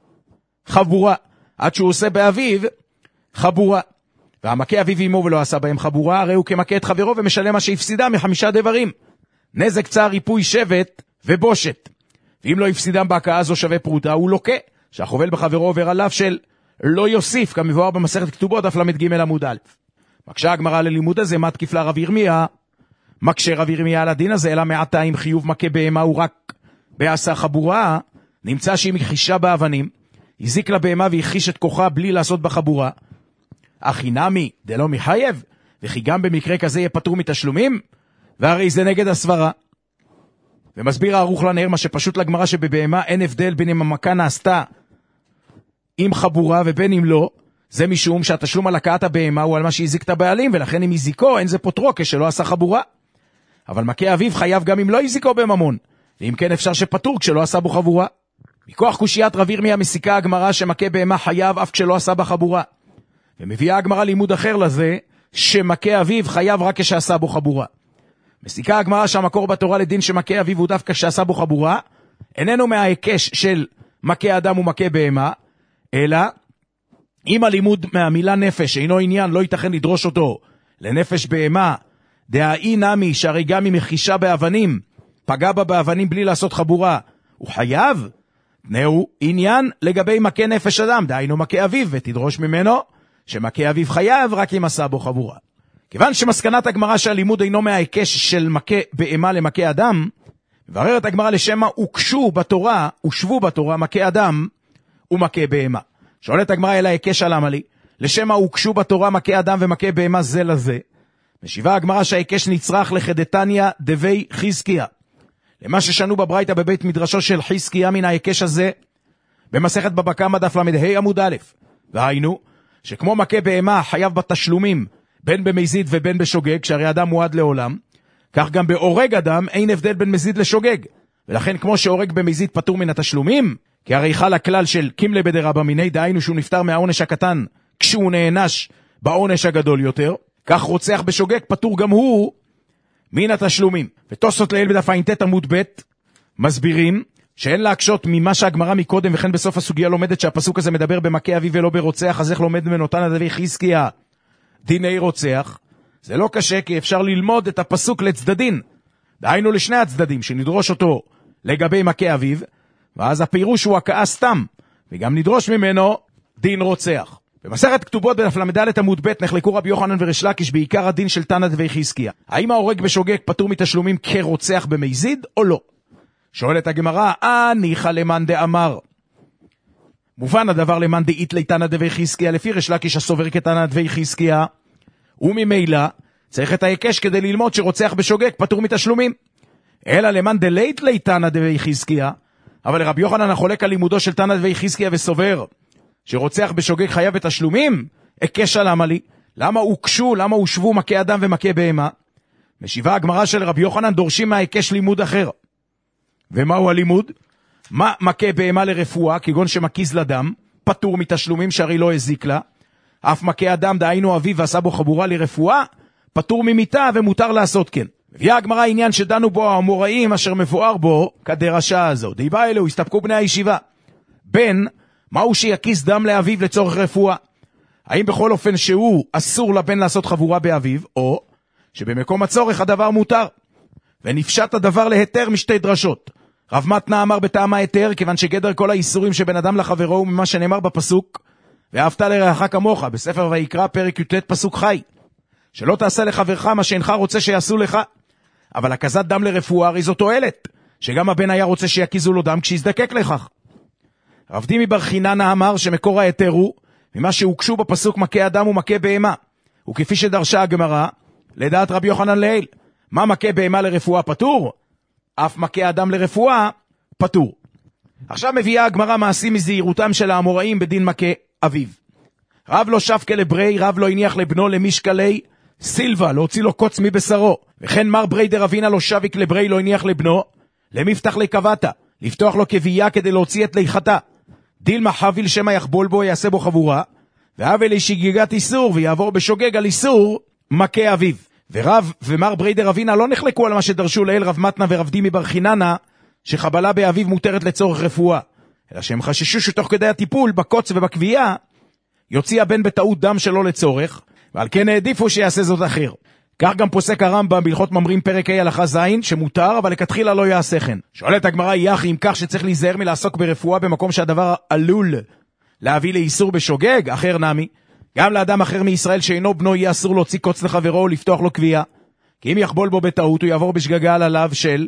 Speaker 4: חבורה, עד שהוא עושה באביו חבורה. והמכה אביו ואמו ולא עשה בהם חבורה, הרי הוא כמכה את חברו ומשלם מה שהפסידה מחמישה דברים: נזק, צער, ריפוי, שבט ובושת. ואם לא הפסידם בהכאה הזו שווה פרוטה, הוא לוקה, שהחובל בחברו עובר עליו של לא יוסיף, כמבואר במסכת כתובות דף למ"ג עמוד א'. מקשה הגמרא ללימוד הזה, מה תקיף לה רב ירמיה? מקשה רב ירמיה על הדין הזה, אלא מעתה אם חיוב מכה בהמה הוא רק בעשה חבורה, נמצא שהיא מכחישה באבנים, הזיק לה בהמה והכחיש את כוחה בלי לעשות בחבורה, אחי נמי דלא מחייב, וכי גם במקרה כזה יהיה פטור מתשלומים, והרי זה נגד הסברה. ומסביר הערוך לנהר מה שפשוט לגמרא שבבהמה אין הבדל בין אם המכה נעשתה עם חבורה ובין אם לא, זה משום שהתשלום על הקעת הבהמה הוא על מה שהזיק את הבעלים, ולכן אם הזיקו אין זה פוטרו כשלא עשה חבורה. אבל מכה אביו חייב גם אם לא הזיקו בממון, ואם כן אפשר שפטור כשלא עשה בו חבורה. מכוח קושיית רב ירמיה מסיקה הגמרא שמכה בהמה חייב אף כשלא עשה בה חבורה. ומביאה הגמרא לימוד אחר לזה, שמכה אביו חייב רק כשעשה בו חבורה. מסיקה הגמרא שהמקור בתורה לדין שמכה אביו הוא דווקא כשעשה בו חבורה, איננו מההיקש של מכה אדם ומכה בהמה, אלא אם הלימוד מהמילה נפש אינו עניין, לא ייתכן לדרוש אותו לנפש בהמה, דהאי נמי שהרי גם אם מחישה באבנים, פגע בה באבנים בלי לעשות חבורה, הוא חייב? נאו עניין לגבי מכה נפש אדם, דהיינו מכה אביו, ותדרוש ממנו שמכה אביו חייב רק אם עשה בו חבורה. כיוון שמסקנת הגמרא שהלימוד אינו מההיקש של מכה בהמה למכה אדם, מבררת הגמרא לשמה הוקשו בתורה, הושבו בתורה מכה אדם ומכה בהמה. שואלת הגמרא אל ההיקש על עמלי, לשמה הוקשו בתורה מכה אדם ומכה בהמה זה לזה. משיבה הגמרא שההיקש נצרך לחדתניה דבי חזקיה, למה ששנו בברייתא בבית מדרשו של חזקיה מן ההיקש הזה, במסכת בבא קמא דף למד עמוד א', והיינו, שכמו מכה בהמה חייב בתשלומים, בין במזיד ובין בשוגג, שהרי אדם מועד לעולם, כך גם בהורג אדם אין הבדל בין מזיד לשוגג, ולכן כמו שהורג במזיד פטור מן התשלומים, כי הרי חל הכלל של קימלה בדרבא מיני, דהיינו שהוא נפטר מהעונש הקטן, כשהוא נענש בעונש הגדול יותר, כך רוצח בשוגג פטור גם הוא מן התשלומים. ותוספות לעיל בדף ע"ט עמוד ב' מסבירים שאין להקשות ממה שהגמרא מקודם, וכן בסוף הסוגיה לומדת שהפסוק הזה מדבר במכה אביו ולא ברוצח, אז איך לומד ממנו תנא דבי חזקיה דיני רוצח? זה לא קשה, כי אפשר ללמוד את הפסוק לצדדין, דהיינו לשני הצדדים, שנדרוש אותו לגבי מכה אביו, ואז הפירוש הוא הכאה סתם, וגם נדרוש ממנו דין רוצח. במסכת כתובות בדף למד עמוד ב' נחלקו רבי יוחנן וריש לקיש בעיקר הדין של תנא דבי חזקיה. האם ההורג בשוגג פטור מתשלומים כרוצח במזיד או לא? שואלת הגמרא, הניחא למאן דאמר. מובן הדבר למאן דאיתלי תנא דבי חזקיה, לפי ריש לקיש הסובר כתנא דבי חזקיה, וממילא צריך את ההיקש כדי ללמוד שרוצח בשוגג פטור מתשלומים. אלא למאן דלייתלי תנא דבי חזקיה, אבל רבי יוחנן החולק על לימודו של תנא דבי חזקיה וסובר שרוצח בשוגג חייב בתשלומים, הקש על עמלי, למה הוקשו, למה הושבו מכה אדם ומכה בהמה? משיבה הגמרא של רבי יוחנן דורשים מההיקש לימוד אחר. ומהו הלימוד? מה מכה בהמה לרפואה, כגון שמקיז לדם, פטור מתשלומים שהרי לא הזיק לה, אף מכה אדם דהיינו אביו ועשה בו חבורה לרפואה, פטור ממיתה ומותר לעשות כן. מביאה הגמרא עניין שדנו בו המוראים אשר מבואר בו כדרשה הזו. דיבה אלו הסתפקו בני הישיבה. בין מהו שיקיס דם לאביו לצורך רפואה? האם בכל אופן שהוא אסור לבן לעשות חבורה באביו, או שבמקום הצורך הדבר מותר? ונפשט הדבר להיתר משתי דרשות. רב מתנה אמר בטעם ההיתר, כיוון שגדר כל האיסורים שבין אדם לחברו הוא ממה שנאמר בפסוק, ואהבת לרעך כמוך, בספר ויקרא פרק י"ט פסוק חי, שלא תעשה לחברך מה שאינך רוצה שיעשו לך. אבל הקזת דם לרפואה הרי זו תועלת, שגם הבן היה רוצה שיקיזו לו דם כשיזדקק לכך. רב דימי בר חיננה אמר שמקור ההיתר הוא ממה שהוקשו בפסוק מכה אדם ומכה בהמה, וכפי שדרשה הגמרא לדעת רבי יוחנן לעיל, מה מכה בהמה לרפואה פטור? אף מכה אדם לרפואה פטור. עכשיו מביאה הגמרא מעשים מזהירותם של האמוראים בדין מכה אביו. רב לא שבקה לברי, רב לא הניח לבנו למשקלי סילבה, להוציא לו קוץ מבשרו, וכן מר ברי דרבינה לא שביק לברי, לא הניח לבנו למפתח לקבתה, לפתוח לו כבייה כדי להוציא את ליחתה. דילמה חביל שמה יחבול בו, יעשה בו חבורה, והבל שגיגת איסור, ויעבור בשוגג על איסור מכה אביו. ורב ומר ברי דרבינה לא נחלקו על מה שדרשו לאל רב מתנה ורב דימי בר חיננה, שחבלה באביו מותרת לצורך רפואה, אלא שהם חששו שתוך כדי הטיפול בקוץ ובקבייה יוציא הבן בטעות דם שלא לצורך, ועל כן העדיפו שיעשה זאת אחר. כך גם פוסק הרמב"ם בהלכות ממרים פרק ה' הלכה ז' שמותר, אבל לכתחילה לא יעשה כן. שואלת הגמרא, יחי אם כך שצריך להיזהר מלעסוק ברפואה במקום שהדבר עלול להביא לאיסור בשוגג, אחר נמי, גם לאדם אחר מישראל שאינו בנו יהיה אסור להוציא קוץ לחברו ולפתוח לו קביעה, כי אם יחבול בו בטעות הוא יעבור בשגגה על עליו של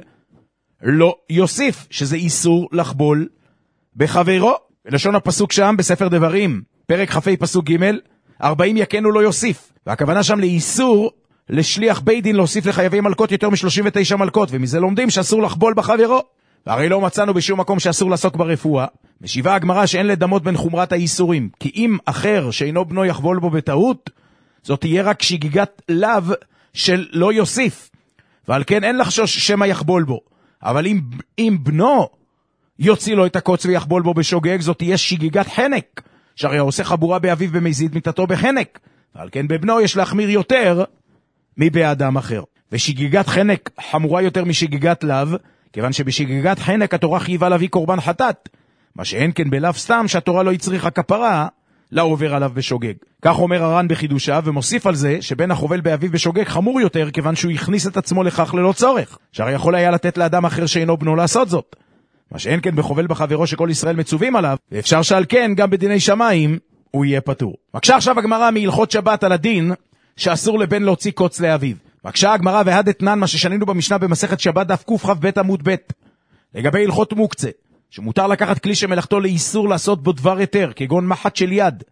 Speaker 4: לא יוסיף, שזה איסור לחבול בחברו. ולשון הפסוק שם בספר דברים פרק כ"ה פסוק ג', ארבעים יקנו לא יוסיף. והכוונה שם לאיסור לשליח בית דין להוסיף לחייבי מלכות יותר מ-שלושים ותשע מלכות, ומזה לומדים שאסור לחבול בחברו. והרי לא מצאנו בשום מקום שאסור לעסוק ברפואה. משיבה הגמרא שאין לדמות בין חומרת האיסורים, כי אם אחר שאינו בנו יחבול בו בטעות, זאת תהיה רק שגיגת לאו של לא יוסיף, ועל כן אין לחשוש שמה יחבול בו. אבל אם, אם בנו יוציא לו את הקוץ ויחבול בו בשוגג, זאת תהיה שגיגת חנק, שהרי עושה חבורה באביו במזיד מיתתו בחנק, ועל כן בבנו יש להחמיר יותר מבאדם אחר. ושגיגת חנק חמורה יותר משגיגת לאו, כיוון שבשגיגת חנק התורה חייבה להביא קורבן חטאת, מה שאין כן בלאו סתם שהתורה לא הצריכה כפרה לעובר עליו בשוגג. כך אומר הר"ן בחידושיו, ומוסיף על זה שבין החובל באביו בשוגג חמור יותר, כיוון שהוא הכניס את עצמו לכך ללא צורך, שהרי יכול היה לתת לאדם אחר שאינו בנו לעשות זאת, מה שאין כן בחובל בחברו שכל ישראל מצווים עליו, ואפשר שעל כן גם בדיני שמיים הוא יהיה פטור. מקשה עכשיו הגמרא מהלכות שבת על הדין שאסור לבן להוציא קוץ לאביו. מקשה הגמרא והדתנן מה ששנינו במשנה במסכת שבת דף קכ"ב עמוד ב' לגבי הלכות מוקצה, שמותר לקחת כלי שמלאכתו לאיסור לעשות בו דבר היתר, כגון מחט של יד,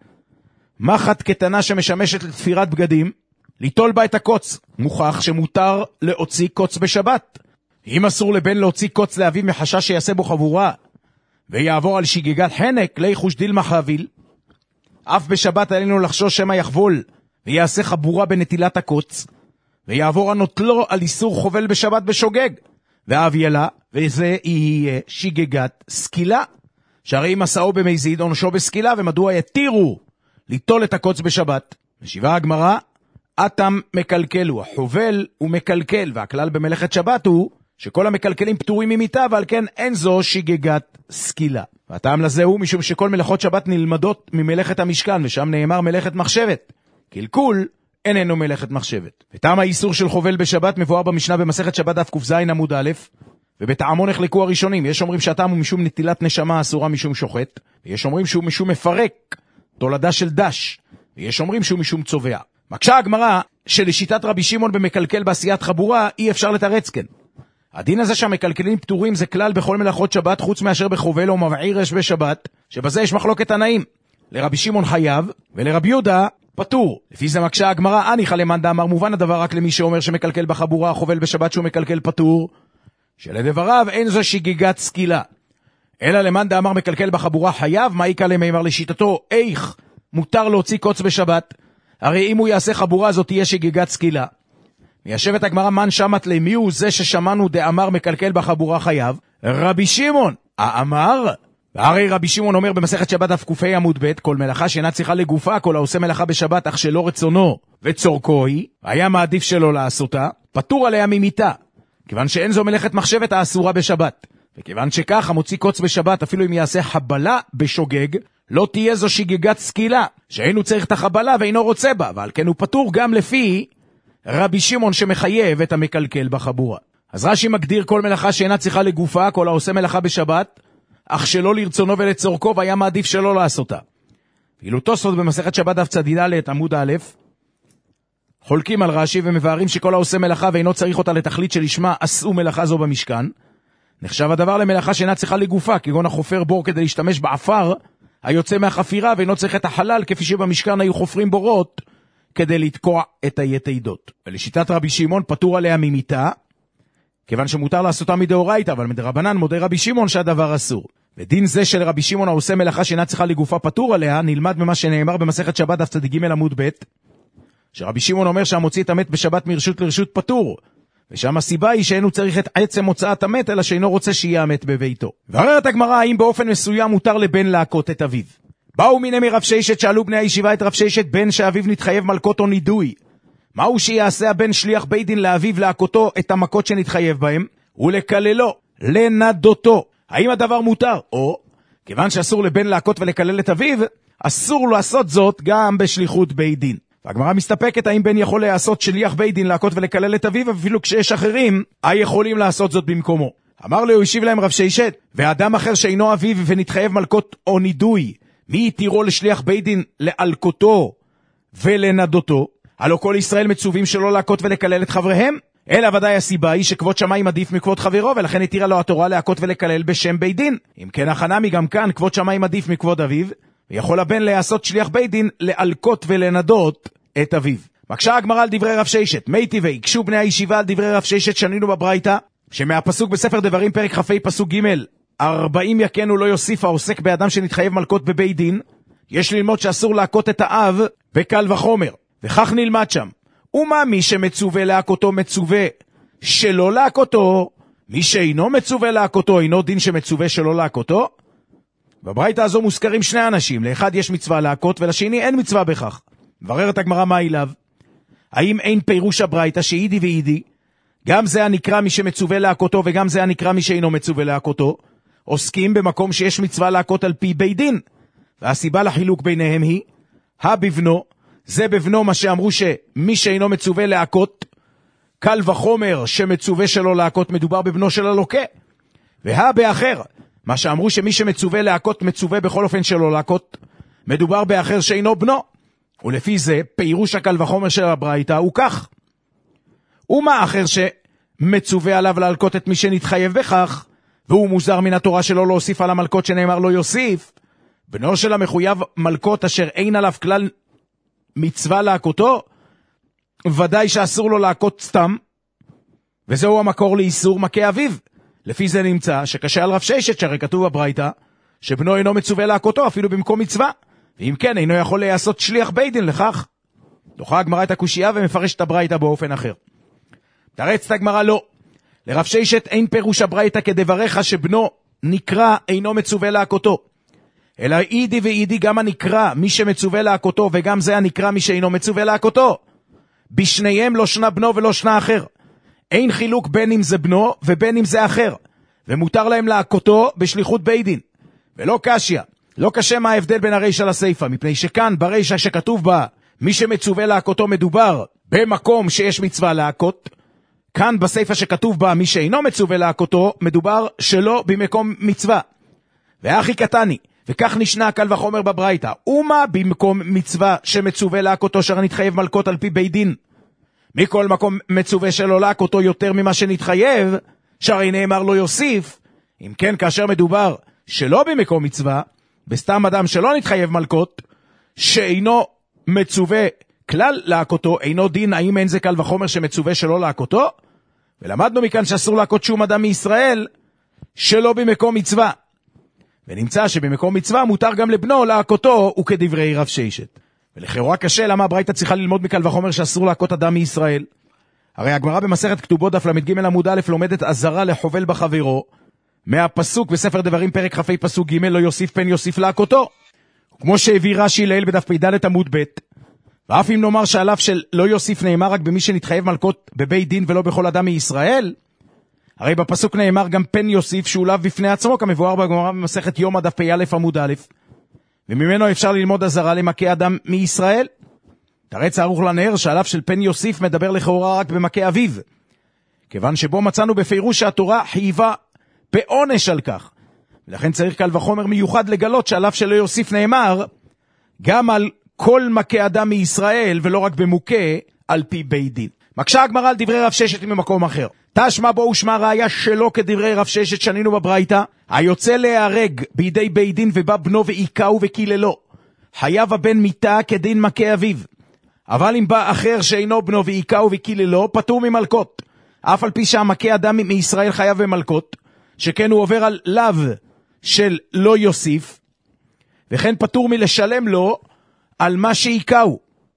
Speaker 4: מחט קטנה שמשמשת לתפירת בגדים, ליטול בה את הקוץ. מוכח שמותר להוציא קוץ בשבת. אם אסור לבן להוציא קוץ לאביו מחשש שיעשה בו חבורה ויעבור על שגיגת חנק, לי חושדיל מחביל, אף בשבת עלינו לחשוש שמה יחבול ויעשה חבורה בנטילת הקוץ ויעבור הנוטלו על איסור חובל בשבת בשוגג, ואב ילה, וזה יהיה שגיגת סקילה, שהרי אם עשאו במזיד עונשו בסקילה, ומדוע יתירו ליטול את הקוץ בשבת? משיבה הגמרא, אתם מקלקלו, החובל הוא מקלקל, והכלל במלאכת שבת הוא שכל המקלקלים פטורים ממיתה, ועל כן אין זו שגיגת סקילה. והטעם לזה הוא משום שכל מלאכות שבת נלמדות ממלאכת המשכן, ושם נאמר מלאכת מחשבת. קלקול איננו מלאכת מחשבת. וטעם האיסור של חובל בשבת מבואר במשנה במסכת שבת דף ק"ז עמוד א', ובטעמו נחלקו הראשונים. יש אומרים שהטעם הוא משום נטילת נשמה אסורה משום שוחט, ויש אומרים שהוא משום מפרק, תולדה של דש, ויש אומרים שהוא משום צובע. מקשה הגמרא שלשיטת רבי שמעון במקלקל בעשיית חבורה אי אפשר לתרץ כן. הדין הזה שהמקלקלים פטורים זה כלל בכל מלאכות שבת חוץ מאשר בחובל או מבעיר אש בשבת, שבזה יש מחלוקת תנאים. לרבי שמעון חייב ולרבי יהודה פטור. לפי זה מקשה הגמרא, אני חלמן דאמר מובן הדבר רק למי שאומר שמקלקל בחבורה חובל בשבת שהוא מקלקל פטור, שלדבריו אין זו שגיגת סקילה. אלא למאן דאמר מקלקל בחבורה חייב, מה יקל למימר לשיטתו, איך מותר להוציא קוץ בשבת? הרי אם הוא יעשה חבורה זאת תהיה שגיגת סקילה. מיישבת הגמרא מן שמת למי הוא זה ששמענו דאמר מקלקל בחבורה חייב? רבי שמעון. האמר? והרי רבי שמעון אומר במסכת שבת דף ק"ה עמוד ב', כל מלאכה שאינה צריכה לגופה, כל העושה מלאכה בשבת אך שלא רצונו וצורכו היא, היה מעדיף שלא לעשותה, פטור עליה ממיתה, כיוון שאין זו מלאכת מחשבת האסורה בשבת. וכיוון שכך המוציא קוץ בשבת אפילו אם יעשה חבלה בשוגג, לא תהיה זו שגיגת סקילה, שאינו צריך את החבלה ואינו רוצה בה, ועל כן הוא פטור גם לפי רבי שמעון שמחייב את המקלקל בחבורה. אז רש"י מגדיר כל מלאכה שאינה צריכה לגופה, כל העושה מלאכה בשבת אך שלא לרצונו ולצורכו, והיה מעדיף שלא לעשותה. ואילו תוספות במסכת שבת דף צ"ד עמוד א' חולקים על רש"י ומבארים שכל העושה מלאכה ואינו צריך אותה לתכלית שלשמה עשו מלאכה זו במשכן, נחשב הדבר למלאכה שאינה צריכה לגופה, כגון החופר בור כדי להשתמש בעפר היוצא מהחפירה, ואינו צריך את החלל כפי שבמשכן היו חופרים בורות כדי לתקוע את היתידות. ולשיטת רבי שמעון פטור עליה ממיתה, כיוון שמותר לעשותה מדאורייתא, אבל מדרבנן מודה רבי שמעון שהדבר אסור. ודין זה של רבי שמעון העושה מלאכה שאינה צריכה לגופה פטור עליה, נלמד ממה שנאמר במסכת שבת דף צ"ג עמוד ב', שרבי שמעון אומר שהמוציא את המת בשבת מרשות לרשות פטור, ושם הסיבה היא שאינו צריך את עצם הוצאת המת, אלא שאינו רוצה שיהיה המת בביתו. ועררת הגמרא האם באופן מסוים מותר לבן להכות את אביו. באו מיני מרב ששת, שאלו בני הישיבה את רב ששת, בן שאביו נתחייב מלכות או נידוי, מהו שיעשה הבן שליח בית דין לאביו להכותו את המכות שנתחייב בהם, ולקללו, לנדותו? האם הדבר מותר? או, כיוון שאסור לבן להכות ולקלל את אביו, אסור לעשות זאת גם בשליחות בית דין. והגמרא מסתפקת האם בן יכול לעשות שליח בית דין להכות ולקלל את אביו, אפילו כשיש אחרים היכולים לעשות זאת במקומו. אמר לו, השיב להם רב ששת, ואדם אחר שאינו אביו ונתחייב מלכות או נידוי, מי יתירו לשליח בית דין להלקותו ולנדותו? הלא כל ישראל מצווים שלא להכות ולקלל את חבריהם, אלא ודאי הסיבה היא שכבוד שמיים עדיף מכבוד חברו, ולכן התירה לו התורה להכות ולקלל בשם בית דין. אם כן החנמי גם כאן כבוד שמיים עדיף מכבוד אביו, ויכול הבן לעשות שליח בית דין לאלקות ולנדות את אביו. מקשה הגמרא על דברי רב ששת, מי טבעי, הקשו בני הישיבה על דברי רב ששת שנינו בברייתא, שמהפסוק בספר דברים פרק כ"ה פסוק ג' ארבעים יכנו לא יוסיף העוסק באדם שנתחייב מלקות בבית דין, יש ללמוד שאסור להכות את האב בקל וחומר, וכך נלמד שם. ומה מי שמצווה להכותו מצווה שלא להכותו, מי שאינו מצווה להכותו אינו דין שמצווה שלא להכותו? בברייתא הזו מוזכרים שני אנשים, לאחד יש מצווה להכות ולשני אין מצווה בכך. מבררת הגמרא מה אליו? האם אין פירוש הברייתא שאידי ואידי, גם זה הנקרא מי שמצווה להכותו וגם זה הנקרא מי שאינו מצווה להכותו, עוסקים במקום שיש מצווה להכות על פי בית דין, והסיבה לחילוק ביניהם היא, הבבנו, זה בבנו מה שאמרו שמי שאינו מצווה להכות, קל וחומר שמצווה שלא להכות מדובר בבנו של הלוקה, והא באחר, מה שאמרו שמי שמצווה להכות מצווה בכל אופן שלא להכות, מדובר באחר שאינו בנו, ולפי זה פירוש הקל וחומר של הברייתא הוא כך. ומה אחר שמצווה עליו להלקות את מי שנתחייב בכך, והוא מוזר מן התורה שלא להוסיף על המלקות שנאמר לא יוסיף, בנו של המחויב מלקות אשר אין עליו כלל מצווה להכותו, ודאי שאסור לו להכות סתם, וזהו המקור לאיסור מכה אביו. לפי זה נמצא שקשה על רב ששת שהרי כתוב בברייתא, שבנו אינו מצווה להכותו אפילו במקום מצווה, ואם כן אינו יכול לעשות שליח בית דין לכך. דוחה הגמרא את הקושייה ומפרש את הברייתא באופן אחר. תרץ את הגמרא לא, לרב ששת אין פירוש הברייתא כדבריך שבנו נקרא אינו מצווה להכותו, אלא אידי ואידי גם הנקרא מי שמצווה להכותו וגם זה הנקרא מי שאינו מצווה להכותו, בשניהם לא שנה בנו ולא שנה אחר, אין חילוק בין אם זה בנו ובין אם זה אחר, ומותר להם להכותו בשליחות בית דין. ולא קשיא, לא קשה מה ההבדל בין הרישא לסיפא, מפני שכאן ברישא שכתוב בה מי שמצווה להכותו מדובר במקום שיש מצווה להכות, כאן בסיפא שכתוב בה מי שאינו מצווה להכותו מדובר שלא במקום מצווה. ואחי קטני, וכך נשנה קל וחומר בברייתא, ומה במקום מצווה שמצווה להכותו שר נתחייב מלקות על פי בית דין, מכל מקום מצווה שלא להכותו יותר ממה שנתחייב, שהרי נאמר לא יוסיף. אם כן, כאשר מדובר שלא במקום מצווה, בסתם אדם שלא נתחייב מלקות, שאינו מצווה כלל להכותו, אינו דין, האם אין זה קל וחומר שמצווה שלא להכותו? ולמדנו מכאן שאסור להכות שום אדם מישראל שלא במקום מצווה. ונמצא שבמקום מצווה מותר גם לבנו להכותו, וכדברי רב ששת. ולכאורה קשה למה הברייתא צריכה ללמוד מקל וחומר שאסור להכות אדם מישראל. הרי הגמרא במסכת כתובות דף למד ג' עמוד א' לומדת אזהרה לחובל בחברו, מהפסוק בספר דברים פרק כ"ה פסוק ג' לא יוסיף פן יוסיף להכותו. כמו שהביא רש"י לעיל בדף פ"ד עמוד ב', ואף אם נאמר שעליו של לא יוסיף נאמר רק במי שנתחייב מלקות בבית דין ולא בכל אדם מישראל, הרי בפסוק נאמר גם פן יוסיף שהוא לאו בפני עצמו, כמבואר בגמרא במסכת יומא דף פ"א עמוד א', וממנו אפשר ללמוד אזהרה למכה אדם מישראל. תרץ ערוך לנר שעליו של פן יוסיף מדבר לכאורה רק במכה אביו, כיוון שבו מצאנו בפירוש שהתורה חייבה בעונש על כך, ולכן צריך קל וחומר מיוחד לגלות שעליו שלא יוסיף נאמר גם על כל מכה אדם מישראל ולא רק במוכה על פי בית דין. מקשה הגמרא על דברי רב ששת ממקום אחר, תשמע בו ושמע ראיה שלא כדברי רב ששת שנינו בברייתא, היוצא להיהרג בידי בית דין ובא בנו ועיקהו וקיללו, חייב הבן מיתה כדין מכה אביו, אבל אם בא אחר שאינו בנו ועיקהו וקיללו פטור ממלקות, אף על פי שהמכה אדם מישראל חייב במלקות, שכן הוא עובר על לאו של לא יוסיף, וכן פטור מלשלם לו על מה שעיקהו,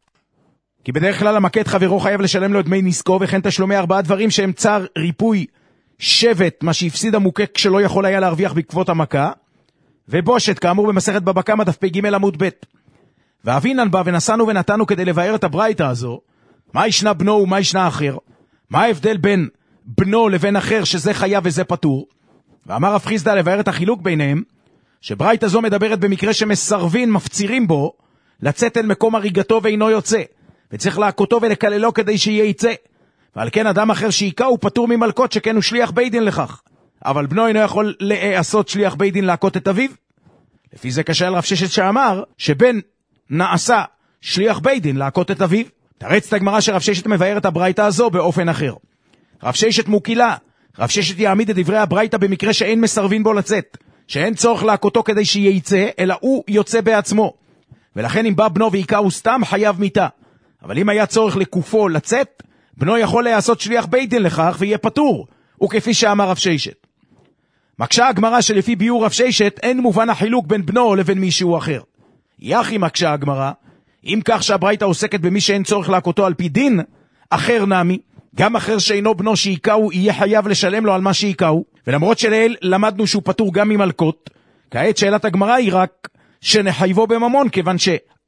Speaker 4: כי בדרך כלל המכה את חברו חייב לשלם לו את דמי נזקו, וכן תשלומי ארבעה דברים שהם צער, ריפוי, שבט, מה שהפסיד המוכה כשלא יכול היה להרוויח בעקבות המכה, ובושת, כאמור במסכת בבא קמא דף פ"ג עמוד ב'. ואבינן בא ונסענו ונתנו כדי לבאר את הברייתא הזו, מה ישנה בנו ומה ישנה אחר, מה ההבדל בין בנו לבין אחר שזה חייב וזה פטור. ואמר רב חיסדא לבאר את החילוק ביניהם, שברייתא זו מדברת במקרה שמסרבין מפצירים בו לצאת אל מקום הריגתו ואינו יוצא, וצריך להכותו ולקללו כדי שיהיה יצא, ועל כן אדם אחר שעיקה הוא פטור ממלקות, שכן הוא שליח בית דין לכך, אבל בנו אינו יכול לעשות שליח בית דין להכות את אביו. לפי זה קשה על רב ששת שאמר שבן נעשה שליח בית דין להכות את אביו. תרץ את הגמרא שרב ששת מבאר את הברייתא הזו באופן אחר. רב ששת מוקילה, רב ששת יעמיד את דברי הברייתא במקרה שאין מסרבין בו לצאת, שאין צורך להכותו כדי שייצא, אלא הוא יוצא בעצמו. ולכן אם בא בנו ויקהו סתם, חייב מיתה. אבל אם היה צורך לקופו לצאת, בנו יכול לעשות שליח בית דין לכך ויהיה פטור, וכפי שאמר רב ששת. מקשה הגמרא שלפי ביור רב ששת אין מובן החילוק בין בנו לבין מישהו אחר. יחי מקשה הגמרא, אם כך שהברייתא עוסקת במי שאין צורך להכותו על פי דין, אחר נמי, גם אחר שאינו בנו שיקהו יהיה חייב לשלם לו על מה שיקהו, ולמרות שלאל למדנו שהוא פטור גם ממלכות, כעת שאלת הגמרא היא רק שנחייבו בממון, כיוון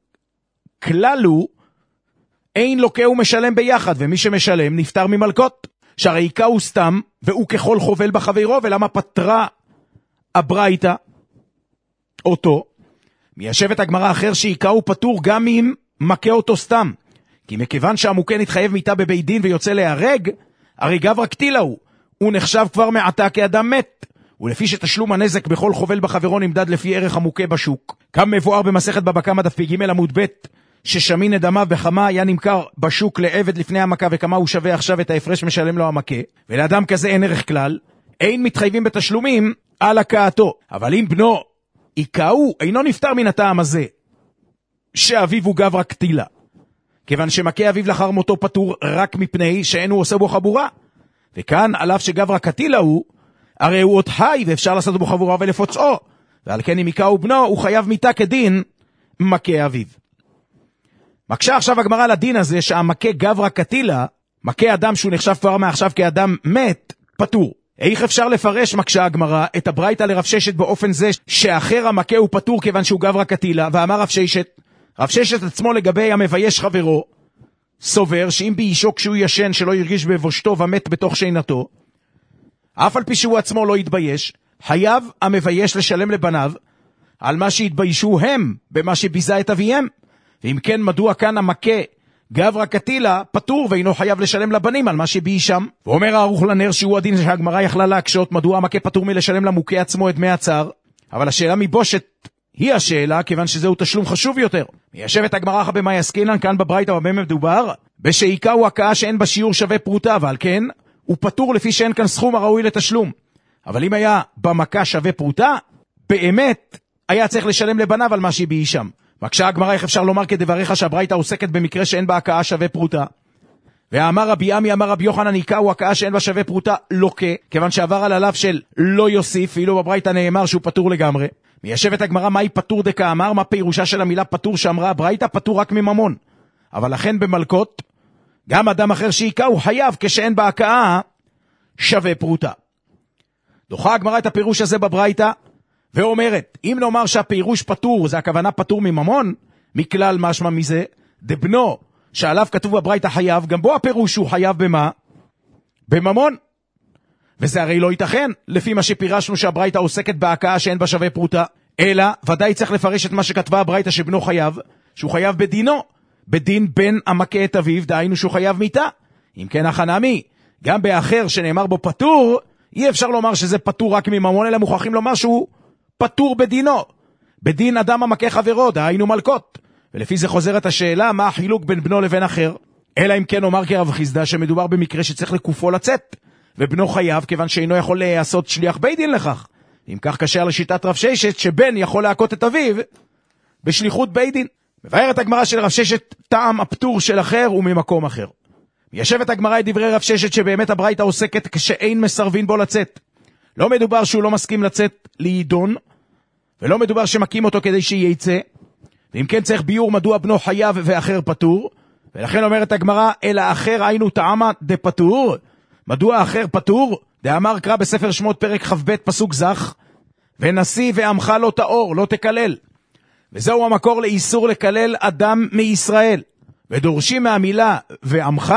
Speaker 4: שכלל הוא אין לוקה ומשלם ביחד, ומי שמשלם נפטר ממלכות, שהרי יקהו סתם והוא ככל חובל בחברו, ולמה פטרה הברייתא אותו? מיישבת הגמרא אחר שיקהו פטור גם אם מכה אותו סתם, כי מכיוון שהמוכה נתחייב מיתה בבית דין ויוצא להרג, הרי גברא קטילה הוא, הוא נחשב כבר מעתה כאדם מת, ולפי שתשלום הנזק בכל חובל בחברו נמדד לפי ערך המוכה בשוק. כאן מבואר במסכת בבא קמא דף פ"ג עמוד ב' ששמין את דמיו בכמה היה נמכר בשוק לעבד לפני המכה, וכמה הוא שווה עכשיו את ההפרש משלם לו המכה, ולאדם כזה אין ערך כלל, אין מתחייבים בתשלומים על הכאתו. אבל אם בנו יקהו, אינו נפטר מן הטעם הזה שאביו הוא גברא קטילה, כיוון שמכה אביו לאחר מותו פטור רק מפני שאין הוא עושה בו חבורה, וכאן על אף שגברא קטילה הוא, הרי הוא עוד חי ואפשר לעשות בו חבורה ולפוצעו, ועל כן אם יקהו בנו הוא חייב מיתה כדין מכה אביו. מקשה עכשיו הגמרא לדין הזה שהמכה גברא קטילה, מכה אדם שהוא נחשב כבר מעכשיו כאדם מת, פטור. איך אפשר לפרש, מקשה הגמרא, את הברייתא לרב ששת באופן זה שאחר המכה הוא פטור כיוון שהוא גברא קטילה, ואמר רב ששת, רב ששת עצמו לגבי המבייש חברו, סובר שאם באישו כשהוא ישן שלא ירגיש בבושתו ומת בתוך שינתו, אף על פי שהוא עצמו לא יתבייש, חייב המבייש לשלם לבניו על מה שהתביישו הם במה שביזה את אביהם. ואם כן, מדוע כאן המכה גברא קטילה פטור ואינו חייב לשלם לבנים על מה שביישם? ואומר הערוך לנר שהוא הדין שהגמרא יכלה להקשות, מדוע המכה פטור מלשלם למוכה עצמו את דמי הצער? אבל השאלה מבושת היא השאלה, כיוון שזהו תשלום חשוב יותר. מיישבת הגמרא אחת במאי עסקינן, כאן בברייתא במה מדובר? בשעיקהו הכאה שאין בשיעור שווה פרוטה, ועל כן הוא פטור לפי שאין כאן סכום הראוי לתשלום. אבל אם היה במכה שווה פרוטה, באמת היה צריך לשלם לבניו על מה שביישם. מקשה הגמרא איך אפשר לומר כדבריך שהברייתא עוסקת במקרה שאין בה הכאה שווה פרוטה? ואמר רבי עמי אמר רבי יוחנן יקהו הכאה שאין בה שווה פרוטה לוקה, כיוון שעבר על עליו של לא יוסיף, ואילו בברייתא נאמר שהוא פטור לגמרי. מיישבת הגמרא מהי פטור דקאמר, מה פירושה של המילה פטור שאמרה הברייתא? פטור רק מממון. אבל לכן במלכות גם אדם אחר שיקהו חייב כשאין בה הכאה שווה פרוטה. דוחה הגמרא את הפירוש הזה בברייתא ואומרת, אם נאמר שהפירוש פטור זה הכוונה פטור מממון, מכלל משמע מזה דבנו שעליו כתוב בברייתא חייב, גם בו הפירוש הוא חייב במה? בממון. וזה הרי לא ייתכן לפי מה שפירשנו שהברייתא עוסקת בהכאה שאין בה שווה פרוטה, אלא ודאי צריך לפרש את מה שכתבה הברייתא שבנו חייב, שהוא חייב בדינו, בדין בן המכה את אביו, דהיינו שהוא חייב מיתה. אם כן החנמי, גם באחר שנאמר בו פטור, אי אפשר לומר שזה פטור רק מממון, אלא מוכרחים לומר שהוא פטור בדינו, בדין אדם המכה חברו, דהיינו מלכות. ולפי זה חוזרת השאלה, מה החילוק בין בנו לבין אחר? אלא אם כן אומר כרב חיסדא שמדובר במקרה שצריך לקופו לצאת, ובנו חייב כיוון שאינו יכול לעשות שליח בית דין לכך. אם כך קשר לשיטת רב ששת שבן יכול להכות את אביו בשליחות בית דין. מבארת הגמרא של רב ששת טעם הפטור של אחר וממקום אחר. מיישבת הגמרא את דברי רב ששת שבאמת הברייתא עוסקת כשאין מסרבין בו לצאת. לא מדובר שהוא לא מסכים לצאת לידון, ולא מדובר שמקים אותו כדי שייצא, ואם כן צריך ביור מדוע בנו חייב ואחר פטור, ולכן אומרת הגמרא, אלא אחר היינו טעמה דפטור. מדוע אחר פטור? דאמר קרא בספר שמות פרק ח"ב פסוק זך, ונשיא ועמך לא תאור, לא תקלל. וזהו המקור לאיסור לקלל אדם מישראל. ודורשים מהמילה ועמך,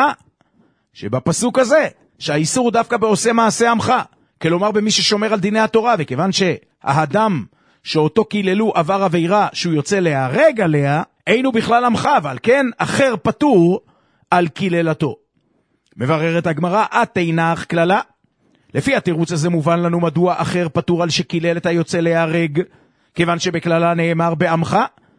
Speaker 4: שבפסוק הזה, שהאיסור דווקא בעושה מעשה עמך, כלומר במי ששומר על דיני התורה, וכיוון שהאדם שאותו קיללו עבר עבירה שהוא יוצא להרג עליה, אינו בכלל עמך, ועל כן אחר פטור על קיללתו. מבררת הגמרא, את אינך כללה. לפי התירוץ הזה מובן לנו מדוע אחר פטור על שקילל את היוצא להרג, כיוון שבכללה נאמר בעמך,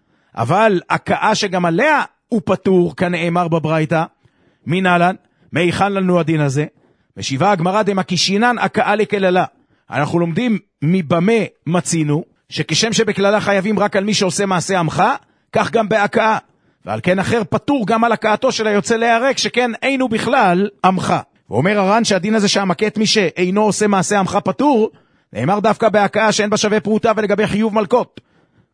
Speaker 4: אבל הכאה שגם עליה הוא פטור כנאמר בברייתא. מנהלן, מהיכן לנו הדין הזה? משיבה הגמרא דמקישינן הכאה לקללה. אנחנו לומדים מבמה מצינו, שכשם שבכללה חייבים רק על מי שעושה מעשה עמך, כך גם בהכאה. ועל כן אחר פטור גם על הכאתו של היוצא להיהרג, שכן אינו בכלל עמך. ואומר הר"ן שהדין הזה שהמכה את מי שאינו עושה מעשה עמך פטור, נאמר דווקא בהכאה שאין בה שווה פרוטה ולגבי חיוב מלכות.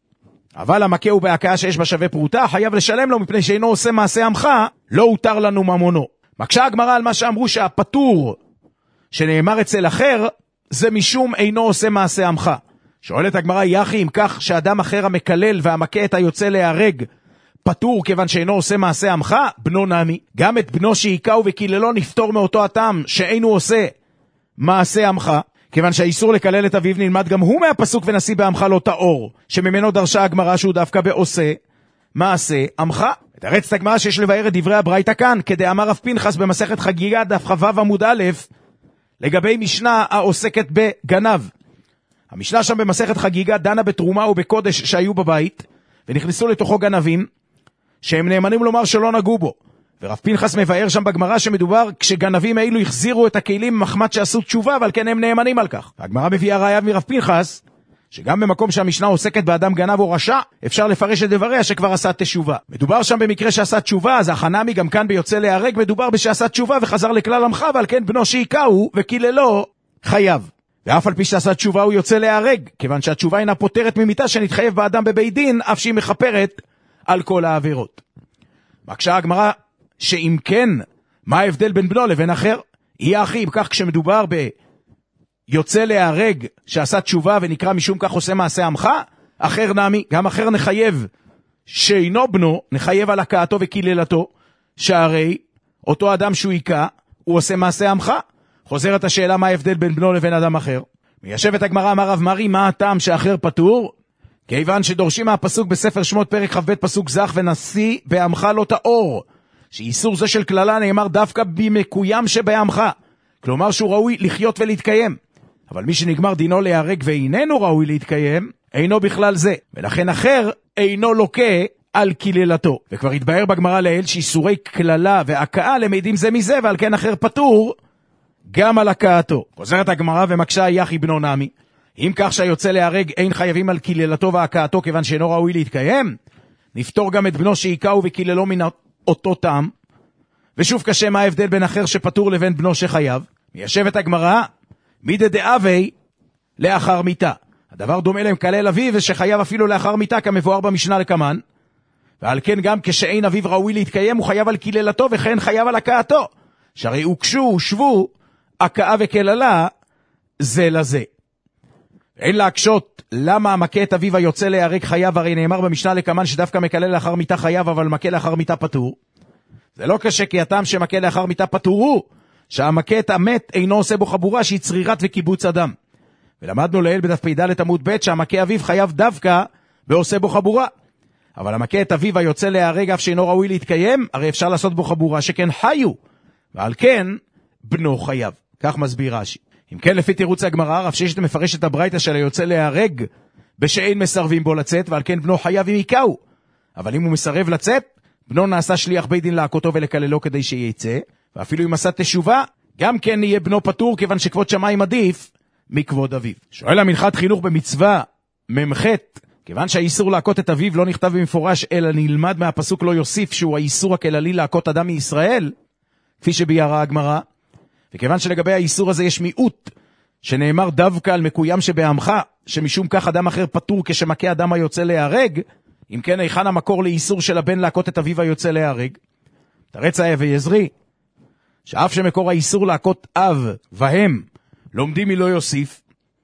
Speaker 4: אבל המכה הוא בהכאה שיש בה שווה פרוטה, חייב לשלם לו מפני שאינו עושה מעשה עמך, לא הותר לנו ממונו. מקשה הגמרא על מה שאמרו שהפטור שנאמר אצל אחר, זה משום אינו עושה מעשה עמך. שואלת הגמרא, יחי אם כך שאדם אחר המקלל והמכה את היוצא להיהרג, פטור כיוון שאינו עושה מעשה עמך, בנו נמי. גם את בנו שהיקהו וקיללו נפטור מאותו הטעם שאינו עושה מעשה עמך, כיוון שהאיסור לקלל את אביו נלמד גם הוא מהפסוק ונשיא בעמך לא תאור, שממנו דרשה הגמרא שהוא דווקא בעושה מעשה עמך. מתרצת הגמרא שיש לבאר את דברי הברייתא כאן, כדאמר רב פנחס במסכת חגיגה דף כ"ו עמוד א', לגבי משנה העוסקת בגנב. המשנה שם במסכת חגיגה דנה בתרומה ובקודש שהיו בבית, ונכנסו לתוכו גנבים, שהם נאמנים לומר שלא נגעו בו. ורב פנחס מבאר שם בגמרא שמדובר כשגנבים האלו החזירו את הכלים מחמת שעשו תשובה, אבל כן הם נאמנים על כך. הגמרא מביאה ראיה מרב פנחס, שגם במקום שהמשנה עוסקת באדם גנב או רשע, אפשר לפרש את דבריה שכבר עשה תשובה. מדובר שם במקרה שעשה תשובה, אז החנמי גם כאן ביוצא להיהרג, מדובר בשעשה תשובה וחזר לכלל עמך, ועל כן בנו שהיקהו וקיללו חייב. ואף על פי שעשה תשובה הוא יוצא להיהרג, כיוון שהתשובה אינה פותרת ממיתה שנתחייב באדם בבית דין, אף שהיא מחפרת על כל העבירות. מקשה הגמרא שאם כן, מה ההבדל בין בנו לבין אחר? יהיה אחי, כך כשמדובר ביוצא להיהרג שעשה תשובה ונקרא משום כך עושה מעשה עמך, אחר נמי, גם אחר נחייב שאינו בנו, נחייב על הכאתו וקיללתו, שהרי אותו אדם שהוא היקה, הוא עושה מעשה עמך. חוזרת השאלה מה ההבדל בין בנו לבין אדם אחר. מיישבת הגמרא אמר רב מרי, מה הטעם שאחר פטור? כיוון שדורשים מהפסוק בספר שמות פרק כ"ב פסוק זך ונשיא בעמך לא תאור, שאיסור זה של כללה נאמר דווקא במקוים שבעמך, כלומר שהוא ראוי לחיות ולהתקיים. אבל מי שנגמר דינו להיהרג ואיננו ראוי להתקיים, אינו בכלל זה, ולכן אחר אינו לוקה על קיללתו. וכבר התבהר בגמרא לעיל שאיסורי כללה והכאה למדים זה מזה, ועל כן אחר פטור גם על הכאתו. חוזרת הגמרא ומקשה יחי בנו נמי, אם כך שהיוצא להיהרג אין חייבים על קיללתו והכאתו כיוון שאינו ראוי להתקיים, נפתור גם את בנו שהיקהו וקיללו מן אותו טעם. ושוב קשה מה ההבדל בין אחר שפטור לבין בנו שחייב. מיישבת הגמרא, מידי דאבי לאחר מיתה. הדבר דומה להם כלל אביו ושחייב אפילו לאחר מיתה כמבואר במשנה לקמן, ועל כן גם כשאין אביו ראוי להתקיים הוא חייב על קיללתו וכן חייב על הכאתו, שהרי הוקשו ושבו הכאה וקללה זה לזה. אין להקשות למה המכה את אביו היוצא להיהרג חייב, הרי נאמר במשנה לקמן שדווקא מקלל לאחר מיתה חייב אבל מכה לאחר מיתה פטור. זה לא קשה כי הטעם שמכה לאחר מיתה פטור הוא שהמכה את המת אינו עושה בו חבורה שהיא צרירת וקיבוץ אדם. ולמדנו לעיל בדף פ"ד עמוד ב' שהמכה אביו חייב דווקא ועושה בו חבורה. אבל המכה את אביו היוצא להיהרג אף שאינו ראוי להתקיים, הרי אפשר לעשות בו חבורה שכן חיו, ועל כן בנו חייב. כך מסביר רש"י. אם כן לפי תירוץ הגמרא, רב ששת מפרש את הברייתא של היוצא להיהרג בשאין מסרבים בו לצאת, ועל כן בנו חייב אם יקהו. אבל אם הוא מסרב לצאת, בנו נעשה שליח בית דין להכותו ולקללו כדי שיצא, ואפילו אם עשה תשובה, גם כן יהיה בנו פטור כיוון שכבוד שמיים עדיף מכבוד אביו. שואל המנחת חינוך במצווה ממחת, כיוון שהאיסור להכות את אביו לא נכתב במפורש אלא נלמד מהפסוק לא יוסיף שהוא האיסור הכללי להכות אדם מישראל, כפי שביארה הגמרא, וכיוון שלגבי האיסור הזה יש מיעוט שנאמר דווקא על מקוים שבעמך, שמשום כך אדם אחר פטור כשמכה אדם היוצא להיהרג, אם כן היכן המקור לאיסור של הבן להכות את אביו היוצא להיהרג? תרץ האב ויזרי, שאף שמקור האיסור להכות אב והם לומדים מלא יוסיף,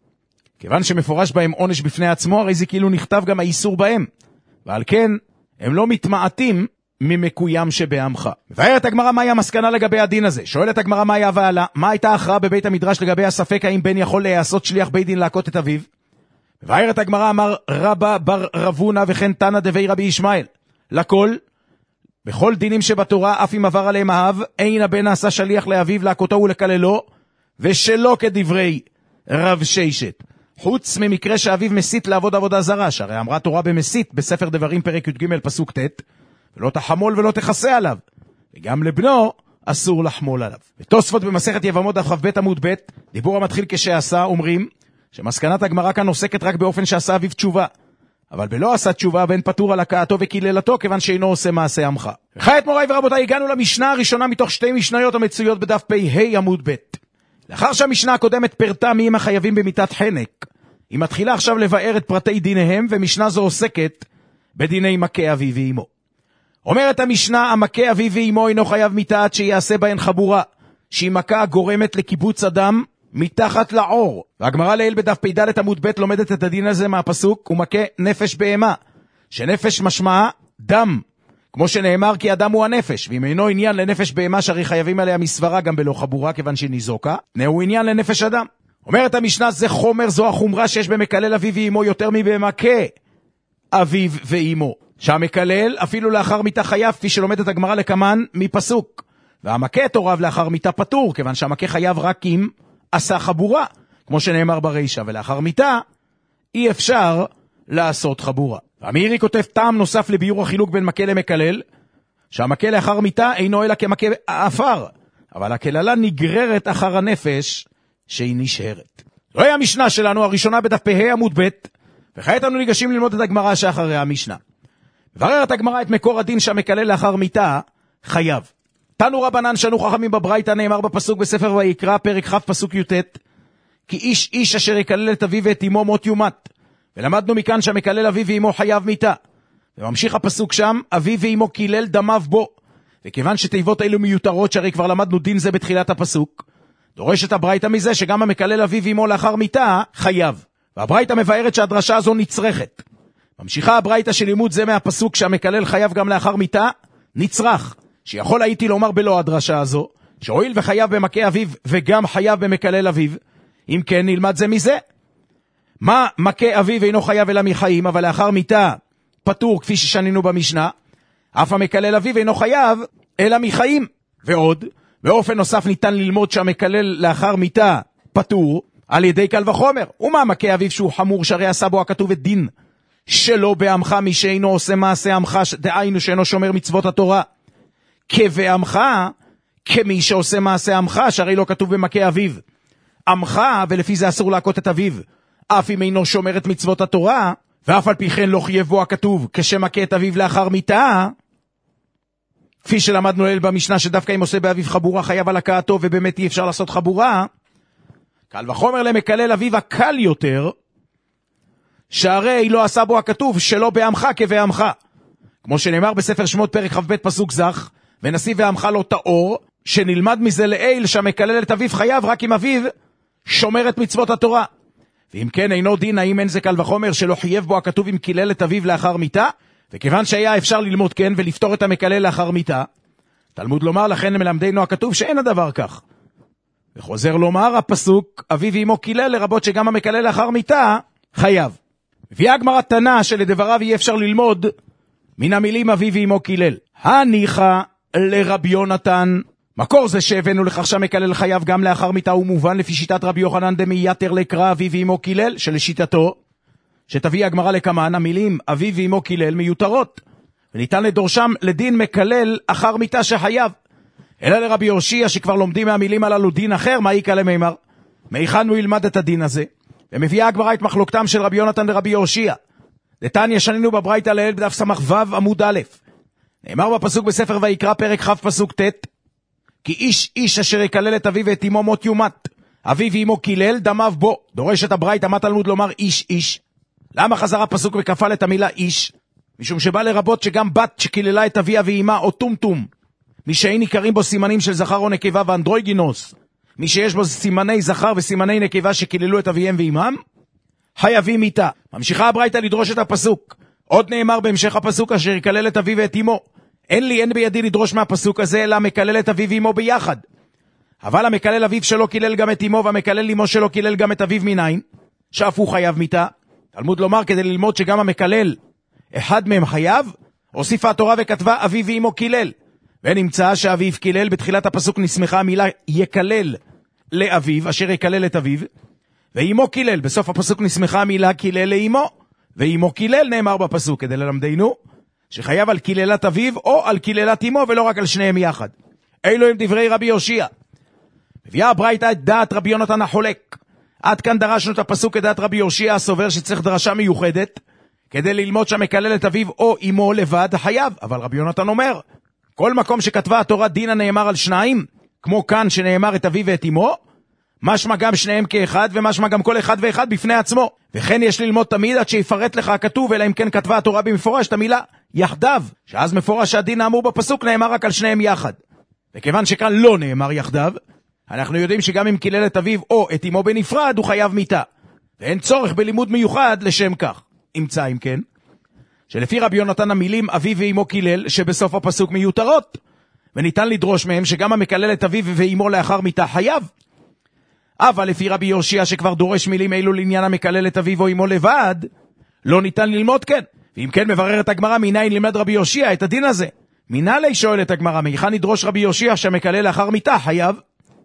Speaker 4: כיוון שמפורש בהם עונש בפני עצמו, הרי זה כאילו נכתב גם האיסור בהם, ועל כן הם לא מתמעטים ממקוים שבעמך. מבארת הגמרא מהי המסקנה לגבי הדין הזה. שואלת הגמרא מהי הבעלה, מה הייתה ההכרעה בבית המדרש לגבי הספק האם בן יכול לעשות שליח בית דין להכות את אביו? מבארת הגמרא אמר רבא בר רבונה וכן תנא דבי רבי ישמעאל, לכל בכל דינים שבתורה אף אם עבר עליהם האב, אין הבן נעשה שליח לאביו להכותו ולקללו, ושלא כדברי רב ששת, חוץ ממקרה שאביו מסית לעבוד עבודה זרה, שהרי אמרה תורה במסית בספר דברים פרק י"ג פסוק ט', ולא תחמול ולא תכסה עליו, וגם לבנו אסור לחמול עליו. ותוספות במסכת יבמות דף כ"ב עמוד ב', דיבור המתחיל כשעשה, אומרים שמסקנת הגמרא כאן עוסקת רק באופן שעשה אביו תשובה, אבל בלא עשה תשובה ואין פטור על הקעתו וקיללתו, כיוון שאינו עושה מעשה עמך. וכעת מוריי ורבותיי, הגענו למשנה הראשונה מתוך שתי משניות המצויות בדף פ"ה עמוד ב'. לאחר שהמשנה הקודמת פרטה מי הם החייבים במיתת חנק, היא מתחילה עכשיו לבאר את פרטי דיניהם, ומשנה זו עוסקת בדיני מכה אביו ואמו. אומרת המשנה, המכה אביו ואמו אינו חייב מיתה עד שיעשה בהן חבורה, שהיא מכה גורמת לקיבוץ אדם מתחת לעור. והגמרא לעיל בדף פ"ד עמוד ב' לומדת את הדין הזה מהפסוק, הוא מכה נפש בהמה, שנפש משמעה דם, כמו שנאמר כי אדם הוא הנפש, ואם אינו עניין לנפש בהמה שהרי חייבים עליה מסברה גם בלא חבורה כיוון שהיא ניזוקה, נהו עניין לנפש אדם. אומרת המשנה, זה חומר, זו החומרה שיש במקלל אביו ואמו יותר מבמכה אביו ואמו, שהמקלל אפילו לאחר מיתה חייב, כפי שלומדת הגמרא לקמן מפסוק, והמכה את הוריו לאחר מיתה פטור, כיוון שהמכה חייב רק אם עשה חבורה, כמו שנאמר ברישה, ולאחר מיתה אי אפשר לעשות חבורה. והמאירי כותב טעם נוסף לביור החילוק בין מכה למקלל, שהמכה לאחר מיתה אינו אלא כמכה אפר, אבל הקללה נגררת אחר הנפש שהיא נשארת. זוהי המשנה שלנו הראשונה בדף פ"ה עמוד ב', וכעת אנו ניגשים ללמוד את הגמרא שאחרי המשנה. מבררת הגמרא את מקור הדין שהמקלל לאחר מיתה חייב. תנו רבנן שנו חכמים בברייתא, נאמר בפסוק בספר ויקרא פרק כ' פסוק י"ט, כי איש איש אשר יקלל את אביו ואת אמו מות יומת. ולמדנו מכאן שהמקלל אביו ואמו חייב מיתה. וממשיך הפסוק שם, אביו ואמו קילל דמיו בו. וכיוון שתיבות אלו מיותרות, שהרי כבר למדנו דין זה בתחילת הפסוק, דורשת הברייתא מזה שגם המקלל אביו ואמו לאחר מיתה חייב. והברייתא מבארת שהדרשה הזו נצרכת. ממשיכה הברייתא של לימוד זה מהפסוק שהמקלל חייב גם לאחר מיתה נצרך, שיכול הייתי לומר בלא הדרשה הזו, שהואיל וחייב במכה אביו וגם חייב במקלל אביו, אם כן נלמד זה מזה. מה מכה אביו אינו חייב אלא מחיים, אבל לאחר מיתה פטור, כפי ששנינו במשנה, אף המקלל אביו אינו חייב אלא מחיים. ועוד, באופן נוסף ניתן ללמוד שהמקלל לאחר מיתה פטור על ידי קל וחומר. ומה מכה אביו שהוא חמור, שהרי עשה בו הכתוב את דין שלא בעמך מי שאינו עושה מעשה עמך, דהיינו שאינו שומר מצוות התורה, כבעמך כמי שעושה מעשה עמך, שהרי לא כתוב במכה אביו עמך, ולפי זה אסור להכות את אביו אף אם אינו שומר את מצוות התורה, ואף על פי כן לא חייב בו הכתוב כשמכה את אביו לאחר מיתה, כפי שלמדנו אל במשנה שדווקא אם עושה באביו חבורה חייב על הכאתו, ובאמת אי אפשר לעשות חבורה. קל וחומר למקלל אביו הקל יותר, שהרי לא עשה בו הכתוב שלא בעמך כבעמך, כמו שנאמר בספר שמות פרק כ"ב פסוק זך, ונשיא ועמך לא טהור, שנלמד מזה לעיל שהמקלל את אביו חייב רק אם אביו שומר את מצוות התורה. ואם כן אינו דין, האם אין זה קל וחומר שלא חייב בו הכתוב אם קילל את אביו לאחר מיתה? וכיוון שהיה אפשר ללמוד כן ולפתור את המקלל לאחר מיתה, תלמוד לומר לכן מלמדנו הכתוב שאין הדבר כך. וחוזר לומר הפסוק אביו ואמו קילל, לרבות שגם המקלל לאחר מיתה חייב. מביאה הגמרא תנא שלדבריו אי אפשר ללמוד מן המילים אביו ואמו קילל. הניחא לרבי יונתן, מקור זה שהבאנו לכך שהמקלל חייב גם לאחר מיתה הוא מובן לפי שיטת רבי יוחנן דמייתר לקרא אביו ואמו קילל, שלשיטתו שתביא הגמרא לקמן, המילים אביו ואמו קילל מיותרות, וניתן לדורשם לדין מקלל אחר מיתה שחייב. אלא לרבי יושע שכבר לומדים מהמילים הללו דין אחר, מה יקה למימר? מהיכן הוא ילמד את הדין הזה? ומביאה הגמרא את מחלוקתם של רבי יונתן לרבי יושע. דתניא שנינו בברייתא לעיל בדף סמך ו' עמוד א', נאמר בפסוק בספר ויקרא פרק כ' פסוק ט', כי איש איש אשר יקלל את אביו ואת אמו מות יומת, אביו ואמו קילל דמיו בו. דורשת הברייתא מה תלמוד לומר איש איש? למה חזר הפסוק וכפל את המילה איש? משום שבא לרבות שגם בת שקיללה את אביה ואימה או טומטום, מי שאין ניכרים בו סימנים של זכר או נקבה ואנדרוגינוס, מי שיש בו סימני זכר וסימני נקבה שקיללו את אביהם ואימם, חייבים איתה. ממשיכה הברייתא לדרוש את הפסוק. עוד נאמר בהמשך הפסוק אשר יקלל את אביו ואת אמו. אין לי, אין בידי לדרוש מהפסוק הזה, אלא מקלל את אביו ואמו ביחד. אבל המקלל אביו שלא קילל גם את אמו, והמקלל אמו שלא קילל גם את אביו מניין, שאף הוא חייב מיתה. תלמוד לומר כדי ללמוד שגם המקלל אחד מהם חייב, הוסיפה התורה וכתבה אביו ואמו קילל. ונמצא שאביו קילל, בתחילת הפסוק נסמכה המילה יקלל לאביו, אשר יקלל את אביו, ואמו קילל, בסוף הפסוק נסמכה המילה קילל לאמו, ואמו קילל נאמר בפסוק, כדי ללמדנו שחייב על קיללת אביו או על קיללת אמו, ולא רק על שניהם יחד. אלו הם דברי רבי יושע. מביאה הברייתא את דעת רבי יונתן החולק. עד כאן דרשנו את הפסוק כדעת רבי יושיע הסובר שצריך דרשה מיוחדת, כדי ללמוד שהמקלל את אביו או אמו לבד חייב. אבל רבי יונתן אומר, כל מקום שכתבה התורה דין הנאמר על שניים, כמו כאן שנאמר את אביו ואת אמו, משמע גם שניהם כאחד, ומשמע גם כל אחד ואחד בפני עצמו. וכן יש ללמוד תמיד עד שיפרט לך הכתוב, אלא אם כן כתבה התורה במפורש את המילה יחדיו, שאז מפורש שהדין האמור בפסוק נאמר רק על שניהם יחד. וכיוון שכאן לא נאמר יחדיו, אנחנו יודעים שגם אם קילל את אביו או את אמו בנפרד, הוא חייב מיתה. ואין צורך בלימוד מיוחד לשם כך. אמצא אם כן, שלפי רבי יונתן המילים אביו ואמו קילל שבסוף הפסוק מיותרות, וניתן לדרוש מהם שגם המקלל את אביו ואמו לאחר מיתה חייב. אבל לפי רבי יושיע שכבר דורש מילים אלו לעניין המקלל את אביו או אמו לבד, לא ניתן ללמוד כן. ואם כן מבררת הגמרא, מניין לימד רבי יושיע את הדין הזה? מנהלי שואלת הגמרא, מהיכן נדרוש רבי יושיע שהמקלל לאחר מיתה חייב?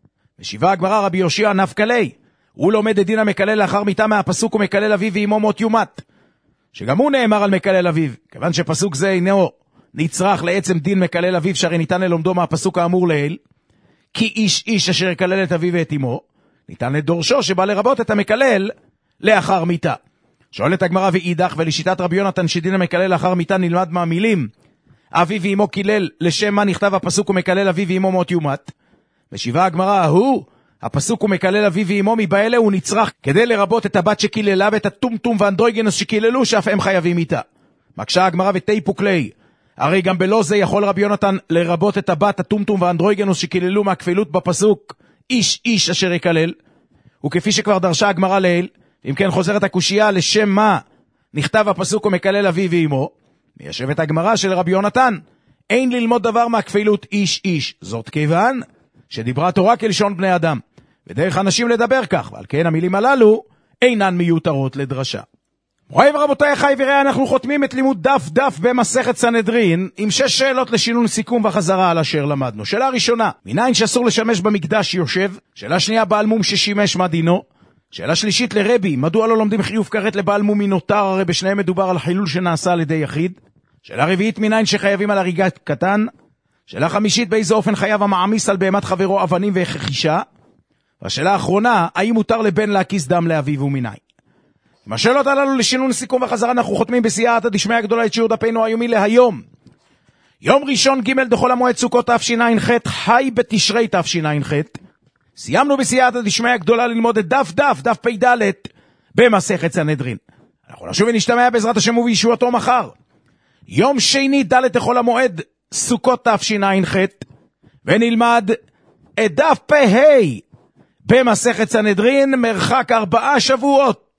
Speaker 4: משיבה הגמרא, רבי יושיע נפקא ליה, הוא לומד את דין המקלל לאחר מיתה מהפסוק ומקלל אביו ואמו מות יומת, שגם הוא נאמר על מקלל אביו, כיוון שפסוק זה אינו נצרך לעצם דין מקלל אביו, שהרי ניתן ללומדו מהפסוק האמור לעיל, כי איש איש אשר יקלל את אביו ואת אמו, ניתן לדורשו שבא לרבות את המקלל לאחר מיתה. שואלת הגמרא, ואידך, ולשיטת רבי יונתן שדין המקלל לאחר מיתה נלמד מהמילים אביו ואמו קילל, לשם מה נכתב הפסוק ומקלל אביו ואמו מות יומת? משיבה הגמרא, הוא הפסוק ומקלל אביו ואמו מבעלה הוא נצרך כדי לרבות את הבת שקיללה ואת הטומטום והאנדרוגינוס שקיללו, שאף הם חייבים איתה. מקשה הגמרא ותיפו כלי, הרי גם בלא זה יכול רבי יונתן לרבות את הבת הטומטום והאנדרוגינוס שקיללו מהכפילות בפסוק איש איש אשר יקלל, וכפי שכבר דרשה הגמרא לעיל, אם כן חוזרת הקושייה לשם מה נכתב הפסוק ומקלל אביו ואמו, מיישבת הגמרא של רבי יונתן, אין ללמוד דבר מהכפילות איש איש, זאת כיוון שדיברה תורה כלשון בני אדם, ודרך אנשים לדבר כך, ועל כן המילים הללו אינן מיותרות לדרשה. מוריי ורבותיי, חי וראה, אנחנו חותמים את לימוד דף דף במסכת סנהדרין עם שש שאלות לשינון סיכום וחזרה על אשר למדנו. שאלה ראשונה, מניין שאסור לשמש במקדש יושב? שאלה שנייה, בעל מום ששימש מה דינו? שאלה שלישית, לרבי, מדוע לא לומדים חיוב כרת לבעל מום מנותר, הרי בשניהם מדובר על חילול שנעשה על ידי יחיד? שאלה רביעית, מניין שחייבים על הריגת קטן? שאלה חמישית, באיזה אופן חייב המעמיס על בהמת חברו אבנים וכחישה? והשאלה האחרונה, האם מותר לבן להקיס דם לאביו ומניין? עם השאלות הללו לשינון סיכום וחזרה אנחנו חותמים בסייעתא דשמיא הגדולה את שיעור דפנו היומי להיום. יום ראשון ג' דחול המועד סוכות תשע"ח, חי בתשרי תשע"ח. סיימנו בסייעתא דשמיא הגדולה ללמוד את דף דף, דף פ"ד במסכת סנהדרין. אנחנו נשוב ונשתמע בעזרת השם ובישועתו מחר. יום שני ד' דחול המועד סוכות תשע"ח, ונלמד את דף פ"ה במסכת סנהדרין, מרחק ארבעה שבועות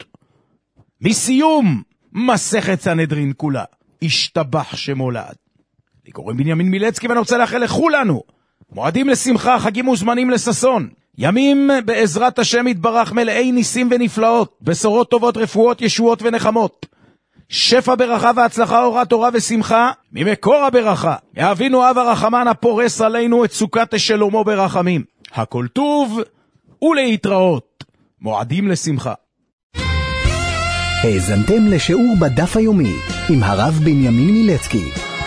Speaker 4: מסיום מסכת סנהדרין כולה. השתבח שמולד. לי קוראים בנימין מילצקי, ואני רוצה לאחל לכולנו מועדים לשמחה, חגים וזמנים לששון, ימים בעזרת השם יתברך מלאי ניסים ונפלאות, בשורות טובות, רפואות, ישועות ונחמות, שפע ברכה והצלחה, אורה תורה ושמחה ממקור הברכה, מאבינו אב הרחמן הפורס עלינו את סוכת שלמה ברחמים. הכל טוב ולהתראות. מועדים לשמחה.
Speaker 3: האזנתם לשיעור בדף היומי עם הרב בנימין מילצקי.